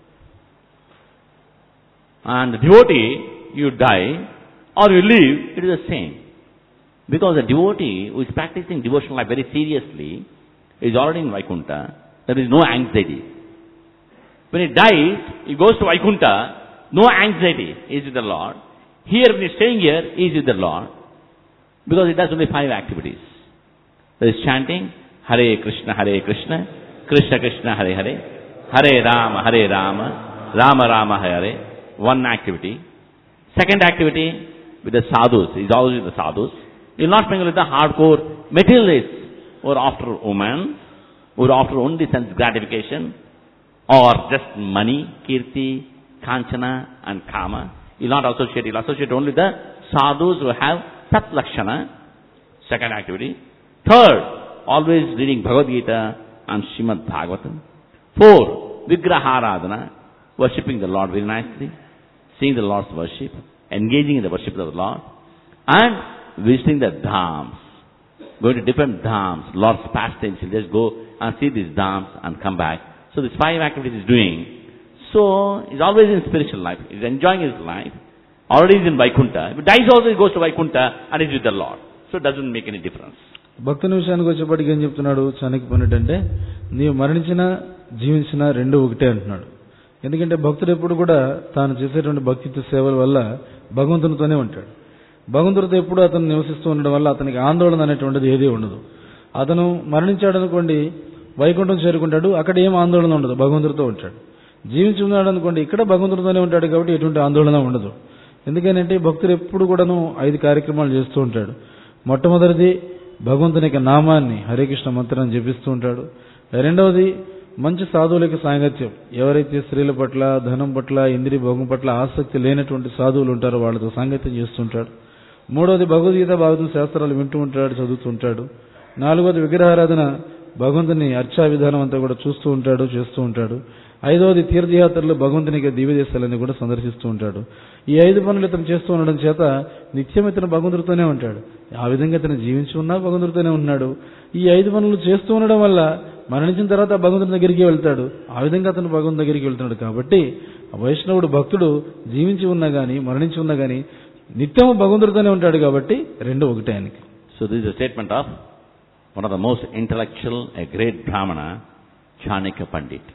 And devotee, you die or you live, it is the same. Because a devotee who is practicing devotional life very seriously is already in Vaikuntha. There is no anxiety. When he dies, he goes to Vaikuntha, no anxiety, he is with the Lord. Here, when he is staying here, he is with the Lord. Because he does only five activities. There is chanting, Hare Krishna, Hare Krishna, Krishna Krishna, Hare Hare, Hare Rama, Hare Rama, Rama Rama, Hare Hare. One activity. Second activity, with the sadhus. He is always with the sadhus. He will not mingle with the hardcore materialists who are after women, who are after only sense gratification, or just money, kirti, kanchana and kama. You'll not associate, you'll associate only the sadhus who have tat lakshana, second activity. Third, always reading Bhagavad Gita and Srimad Bhagavatam. Four, Vigraharadhana, worshipping the Lord very nicely, seeing the Lord's worship, engaging in the worship of the Lord, and visiting the dhams, going to different dhams, Lord's pastimes. He'll just go and see these dhams and come back. So these five activities he's doing. So he's always in spiritual life. He's enjoying his life. Already he's in Vaikuntha. If he dies also, he goes to Vaikuntha and he's with the Lord. So it doesn't make any difference. భక్తుని విషయానికి వచ్చేప్పటికి ఏం చెప్తున్నాడు చాణక్యపండితుడు అంటే, నీవు మరణించినా జీవించినా రెండు ఒకటే అంటున్నాడు. ఎందుకంటే భక్తుడు ఎప్పుడు కూడా తాను చేసేటువంటి భక్తిత్వ సేవల వల్ల భగవంతునితోనే ఉంటాడు. భగవంతుడితో ఎప్పుడు అతను నివసిస్తూ ఉండడం వల్ల అతనికి ఆందోళన అనేటువంటిది ఏదీ ఉండదు. అతను మరణించాడు అనుకోండి, వైకుంఠం చేరుకుంటాడు, అక్కడ ఏం ఆందోళన ఉండదు, భగవంతుడితో ఉంటాడు. జీవించి ఉన్నాడు అనుకోండి, ఇక్కడ భగవంతుడితోనే ఉంటాడు కాబట్టి ఎటువంటి ఆందోళన ఉండదు. ఎందుకంటే భక్తుడు ఎప్పుడు కూడాను ఐదు కార్యక్రమాలు చేస్తూ ఉంటాడు. మొట్టమొదటిది భగవంతుని యొక్క నామాన్ని, హరే కృష్ణ మంత్రాన్ని జపిస్తూ ఉంటాడు. రెండవది మంచి సాధువులకి సాంగత్యం. ఎవరైతే స్త్రీల పట్ల, ధనం పట్ల, ఇంద్రియ భోగం పట్ల ఆసక్తి లేనటువంటి సాధువులు ఉంటారో వాళ్ళతో సాంగత్యం చేస్తుంటాడు. మూడవది భగవద్గీత, భాగవతం శాస్త్రాలు వింటూ ఉంటాడు, చదువుతూ ఉంటాడు. నాలుగవది విగ్రహారాధన, భగవంతుని అర్చా విధానం అంతా కూడా చూస్తూ ఉంటాడు, చేస్తూ ఉంటాడు. ఐదవది తీర్థయాత్రలు, భగవంతునికి దివ్య దేశాలన్నీ కూడా సందర్శిస్తూ ఉంటాడు. ఈ ఐదు పనులు ఇతను చేస్తూ ఉండడం చేత నిత్యం ఇతను భగవంతుడితోనే ఉంటాడు. ఆ విధంగా ఇతను జీవించి ఉన్నా భగవంతుడితోనే ఉన్నాడు. ఈ ఐదు పనులు చేస్తూ ఉండడం వల్ల మరణించిన తర్వాత భగవంతుడి దగ్గరికి వెళ్తాడు. ఆ విధంగా అతను భగవంతుడి దగ్గరికి వెళ్తున్నాడు. కాబట్టి వైష్ణవుడు భక్తుడు జీవించి ఉన్నా గానీ మరణించి ఉన్నా గానీ నిత్యం భగవంతుడితోనే ఉంటాడు. కాబట్టి రెండు ఒకటే ఆయనకి. So this is a statement of one of the most intellectual, a great Brahmana, Chanakya Pandit.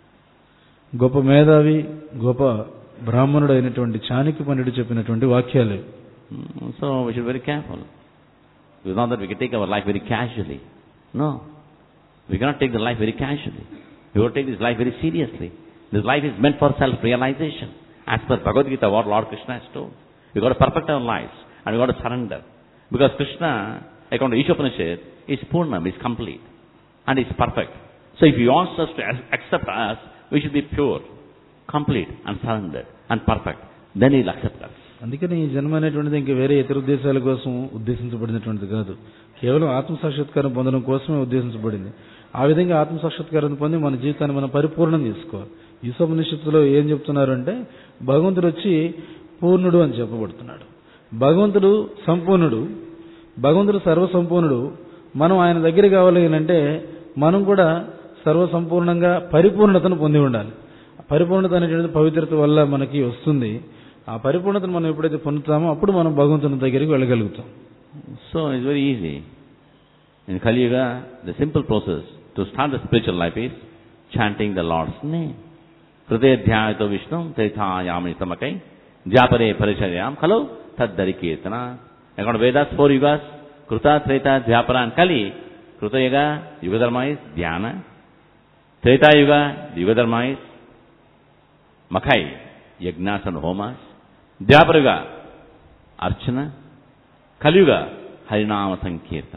గొప్ప మేధావి, గొప్ప బ్రాహ్మణుడు అయినటువంటి చాణక్య పండితుడు చెప్పినటువంటి వాక్యాలే. So we should be very careful. It's not that we can take our life very casually. No. We cannot take the life very casually. We will take this life very seriously. This life is meant for self-realization. As per Bhagavad Gita, what Lord Krishna has told. We got to perfect our lives and we got to surrender. Because Krishna, according to Ishopanishad, is Purnam, is complete and is perfect. So if He wants us to accept us, we should be pure, complete and surrendered and perfect. Then He will accept us. అందుకని ఈ జన్మ అనేటువంటిది ఇంకా వేరే ఇతర ఉద్దేశాల కోసం ఉద్దేశించబడినటువంటిది కాదు. కేవలం ఆత్మసాక్షాత్కారం పొందడం కోసమే ఉద్దేశించబడింది. ఆ విధంగా ఆత్మసాక్షాత్కారం పొంది మన జీవితాన్ని మనం పరిపూర్ణం చేసుకోవాలి. ఈశోపనిషత్తులో ఏం చెప్తున్నారు అంటే, భగవంతుడు వచ్చి పూర్ణుడు అని చెప్పబడుతున్నాడు. భగవంతుడు సంపూర్ణుడు, భగవంతుడు సర్వసంపూర్ణుడు. మనం ఆయన దగ్గర కావాలి అంటే మనం కూడా సర్వసంపూర్ణంగా పరిపూర్ణతను పొంది ఉండాలి. పరిపూర్ణత అనేటువంటిది పవిత్రత వల్ల మనకి వస్తుంది. ఆ పరిపూర్ణతను మనం ఎప్పుడైతే పొందుతామో అప్పుడు మనం భగవంతుని దగ్గరికి వెళ్ళగలుగుతాం. So it's very easy. In Kali Yuga, the simple process to start the spiritual life is chanting the Lord's name. Hridaya dhyayato Vishnu Taithayami Samakai Dhyapare Paricharayam Khalo Taddari Kirtana. According to Vedas, four yugas, Kruta, Treta, Dhyapara and Kali. Kruta Yuga, Yuga Dharma is Dhyana. Treta Yuga, Yuga Dharma is Makai, Yajnas and Homas. Dhyapara Yuga, Archana. Kaliyuga హరినామ సంకీర్తన.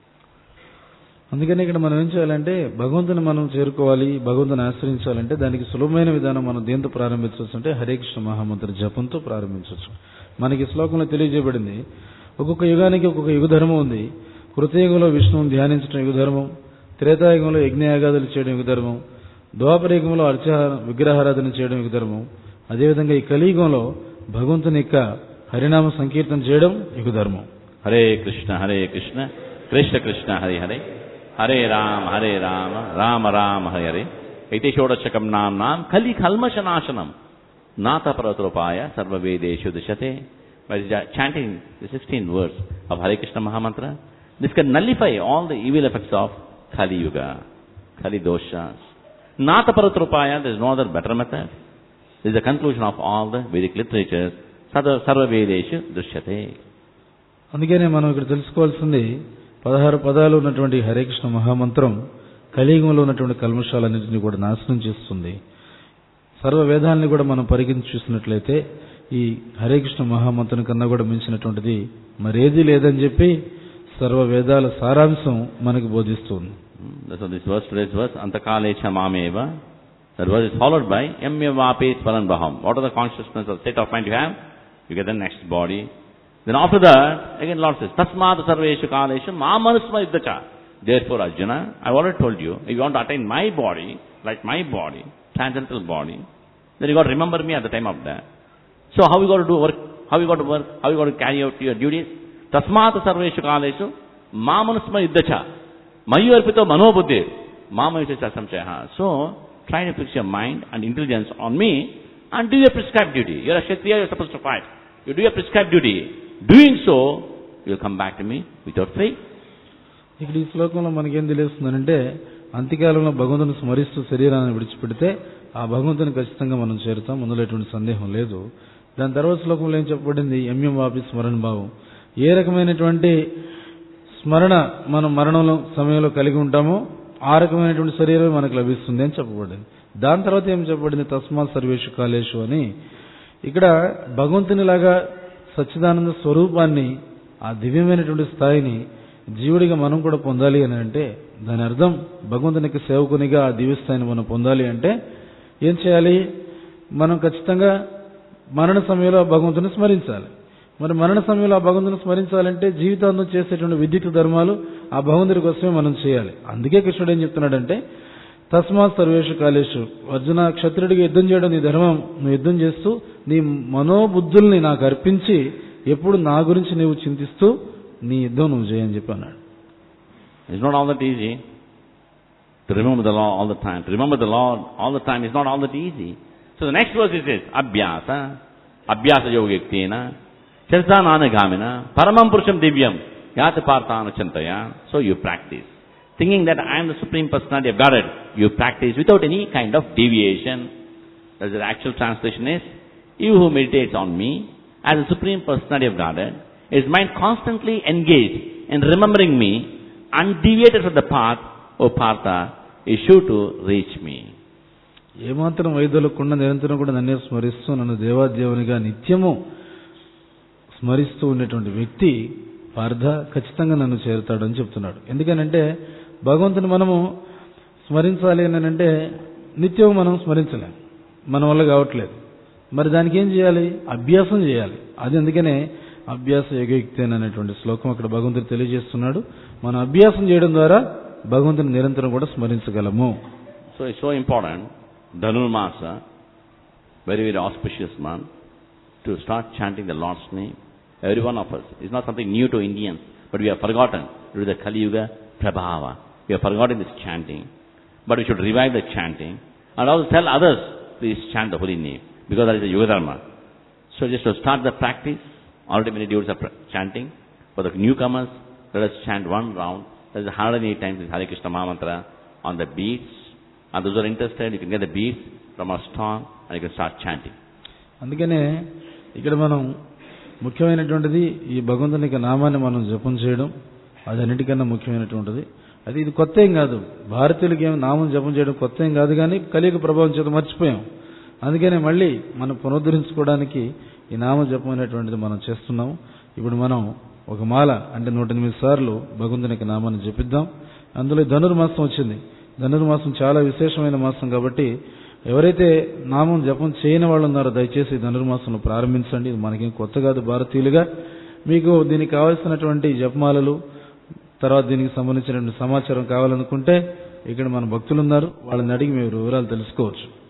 అందుకని ఇక్కడ మనం ఏం చేయాలంటే, భగవంతుని మనం చేరుకోవాలి, భగవంతుని ఆశ్రయించాలంటే దానికి సులభమైన విధానం మనం దేంతో ప్రారంభించవచ్చు అంటే హరే కృష్ణ మహామంత్ర జపంతో ప్రారంభించవచ్చు. మనకి శ్లోకంలో తెలియజేయబడింది, ఒక్కొక్క యుగానికి ఒక్కొక్క యుగ ధర్మం ఉంది. కృతయుగంలో విష్ణువుని ధ్యానించడం యుగ ధర్మం, త్రేతాయుగంలో యజ్ఞయాగాదులు చేయడం యుగ ధర్మం, ద్వాపర యుగంలో అర్చ విగ్రహారాధన చేయడం యుగ ధర్మం. అదేవిధంగా ఈ కలియుగంలో భగవంతుని యొక్క హరినామ సంకీర్తన చేయడం యుగ ధర్మం. హరే కృష్ణ హరే కృష్ణ కృష్ణ కృష్ణ హరే హరే హరే రామ హరే రామ రామ రామ హరే హరే ఇతి షోడశకం నామ్నాం కలి కల్మషనాశనం నాతపరతోపాయ సర్వవేదేషు దిశతే. Chanting the sixteen words of Hare Krishna Mahamantra, this can nullify all the evil effects of Kali Yuga, Kali doshas. Nataparatropaya, there is no other better method. This is the conclusion of all the Vedic literatures. సర్వవేదేషు దృశ్యతే. అందుకనే మనం ఇక్కడ తెలుసుకోవాల్సింది, పదహారు పదాలు ఉన్నటువంటి హరే కృష్ణ మహామంత్రం కలియుగంలో ఉన్నటువంటి కల్మషాలన్నింటినీ కూడా నాశనం చేస్తుంది. సర్వ వేదాలని కూడా మనం పరిగణించి చూసినట్లయితే ఈ హరే కృష్ణ మహామంత్రం కన్నా కూడా మించినటువంటిది మరేది లేదని చెప్పి సర్వ వేదాల సారాంశం మనకు బోధిస్తుంది. అంతకాలేచ మామేవ That verse is followed by Yamyavape Smaranbhaham. What are the consciousness or state of mind you have? You get the next body. Then after that, again Lord says, Tasmat Sarveshu Kaleshu Mamanusma Iddacha. Therefore, Arjuna, I already told you, if you want to attain my body, like my body, transcendental body, then you got to remember me at the time of death. So how you got to do work? How you got to work? How you got to carry out your duties? Tasmat Sarveshu Kaleshu Mamanusma Iddacha. Mayu Arpito Manobuddhi. Mama Yusha Samchaha. So, try to fix your mind and intelligence on me and do your prescribed duty. You're a Kshatriya, you're supposed to fight. You do your prescribed duty. Doing so, you'll come back to me without faith. ఇక్కడ ఈ శ్లోకంలో మనకేం తెలుస్తుందంటే అంత్యకాలంలో భగవంతుని స్మరిస్తూ శరీరాన్ని విడిచిపెడితే ఆ భగవంతుని ఖచ్చితంగా మనం చేరుతాం, అందులో ఎటువంటి సందేహం లేదు. దాని తర్వాత శ్లోకంలో ఏం చెప్పబడింది? యమ్యం వాపి స్మరణ భావం. ఏ రకమైనటువంటి స్మరణ మనం మరణంలో సమయంలో కలిగి ఉంటామో ఆ రకమైనటువంటి శరీరం మనకు లభిస్తుంది అని చెప్పబడింది. దాని తర్వాత ఏం చెప్పబడింది? తస్మాత్ సర్వేషు కాలేషు అని. ఇక్కడ భగవంతునిలాగా సచ్చిదానంద స్వరూపాన్ని, ఆ దివ్యమైనటువంటి స్థాయిని జీవుడిగా మనం కూడా పొందాలి అని అంటే దాని అర్థం భగవంతునికి సేవకునిగా ఆ దివ్య స్థాయిని మనం పొందాలి అంటే ఏం చేయాలి? మనం ఖచ్చితంగా మరణ సమయంలో భగవంతుని స్మరించాలి. మరి మరణ సమయంలో ఆ భగవంతుని స్మరించాలంటే జీవితాంతం చేసేటువంటి విద్యుత్ ధర్మాలు ఆ భగవంతుడి కోసమే మనం చేయాలి. అందుకే కృష్ణుడు ఏం చెప్తున్నాడంటే తస్మాత్ సర్వేషు కాలేషు. అర్జున, క్షత్రుడికి యుద్ధం చేయడం నీ ధర్మం. నువ్వు యుద్ధం చేస్తూ నీ మనోబుద్ధుల్ని నాకు అర్పించి ఎప్పుడు నా గురించి నీవు చింతిస్తూ నీ యుద్ధం నువ్వు చేయని చెప్పి అన్నాడు. It's not all that easy to remember the law all the time. To remember the law all the time is not all that easy. So the next verse is this, Abhyasa, Abhyasa yogiktena, Charitana gamina, Paramam Purusham Divyam, Yata Partana Chantaya. So you practice. Thinking that I am the Supreme Personality of Godhead, you practice without any kind of deviation. That's the actual translation is, you who meditates on me as the Supreme Personality of Godhead, his mind constantly engaged in remembering me, undeviated from the path, O Partha, is sure to reach me. ఏమాత్రం వైదొలకుండా నిరంతరం కూడా నన్నే స్మరిస్తూ నన్ను దేవాదేవునిగా నిత్యము స్మరిస్తూ ఉండేటువంటి వ్యక్తి పార్థ ఖచ్చితంగా నన్ను చేరుతాడని చెప్తున్నాడు. ఎందుకనంటే భగవంతుని మనము స్మరించాలి అని అంటే నిత్యం మనం స్మరించలేం, మన వల్ల కావట్లేదు. మరి దానికి ఏం చేయాలి? అభ్యాసం చేయాలి. అది అందుకనే అభ్యాస యోగయుక్తేన అనేటువంటి శ్లోకం అక్కడ భగవంతుడు తెలియజేస్తున్నాడు. మనం అభ్యాసం చేయడం ద్వారా భగవంతుని నిరంతరం కూడా స్మరించగలము. So it's so important, Dhanurmasa, very very auspicious month, to start chanting the Lord's name. Every one of us. It's not something new to Indians, but we have forgotten due to the Kali Yuga Prabhava. We have forgotten this chanting, but we should revive the chanting and also tell others, please chant the holy name, because that is a Yuga Dharma. So just to start the practice, already many devotees are chanting. For the newcomers, let us chant one round. That is one hundred eight times Hare Krishna Maha Mantra on the beats. And those who are interested, you can get the beats from our stall and you can start chanting. అందుకనే ఇక్కడ మనం ముఖ్యమైనటువంటిది ఈ భగవంతుని యొక్క నామాన్ని మనం జపం చేయడం, అది అన్నిటికన్నా ముఖ్యమైనటువంటిది. అది ఇది కొత్త ఏం కాదు, భారతీయులకి ఏం నామం జపం చేయడం కొత్త ఏం కాదు, కానీ కలియుగ ప్రభావం చేత మర్చిపోయాం. అందుకనే మళ్ళీ మనం పునరుద్ధరించుకోవడానికి ఈ నామ జపం అనేటువంటిది మనం చేస్తున్నాము. ఇప్పుడు మనం ఒక మాల అంటే నూట ఎనిమిది సార్లు భగవంతుని యొక్క నామాన్ని జపిద్దాం. అందులో ధనుర్మాసం వచ్చింది. ధనుర్మాసం చాలా విశేషమైన మాసం కాబట్టి ఎవరైతే నామం జపం చేయని వాళ్ళు ఉన్నారో దయచేసి ధనుర్మాసంలో ప్రారంభించండి. ఇది మనకేం కొత్త కాదు భారతీయులుగా. మీకు దీనికి కావాల్సినటువంటి జపమాలలు, తర్వాత దీనికి సంబంధించినటువంటి సమాచారం కావాలనుకుంటే ఇక్కడ మన భక్తులు ఉన్నారు, వాళ్ళని అడిగి మీరు వివరాలు తెలుసుకోవచ్చు.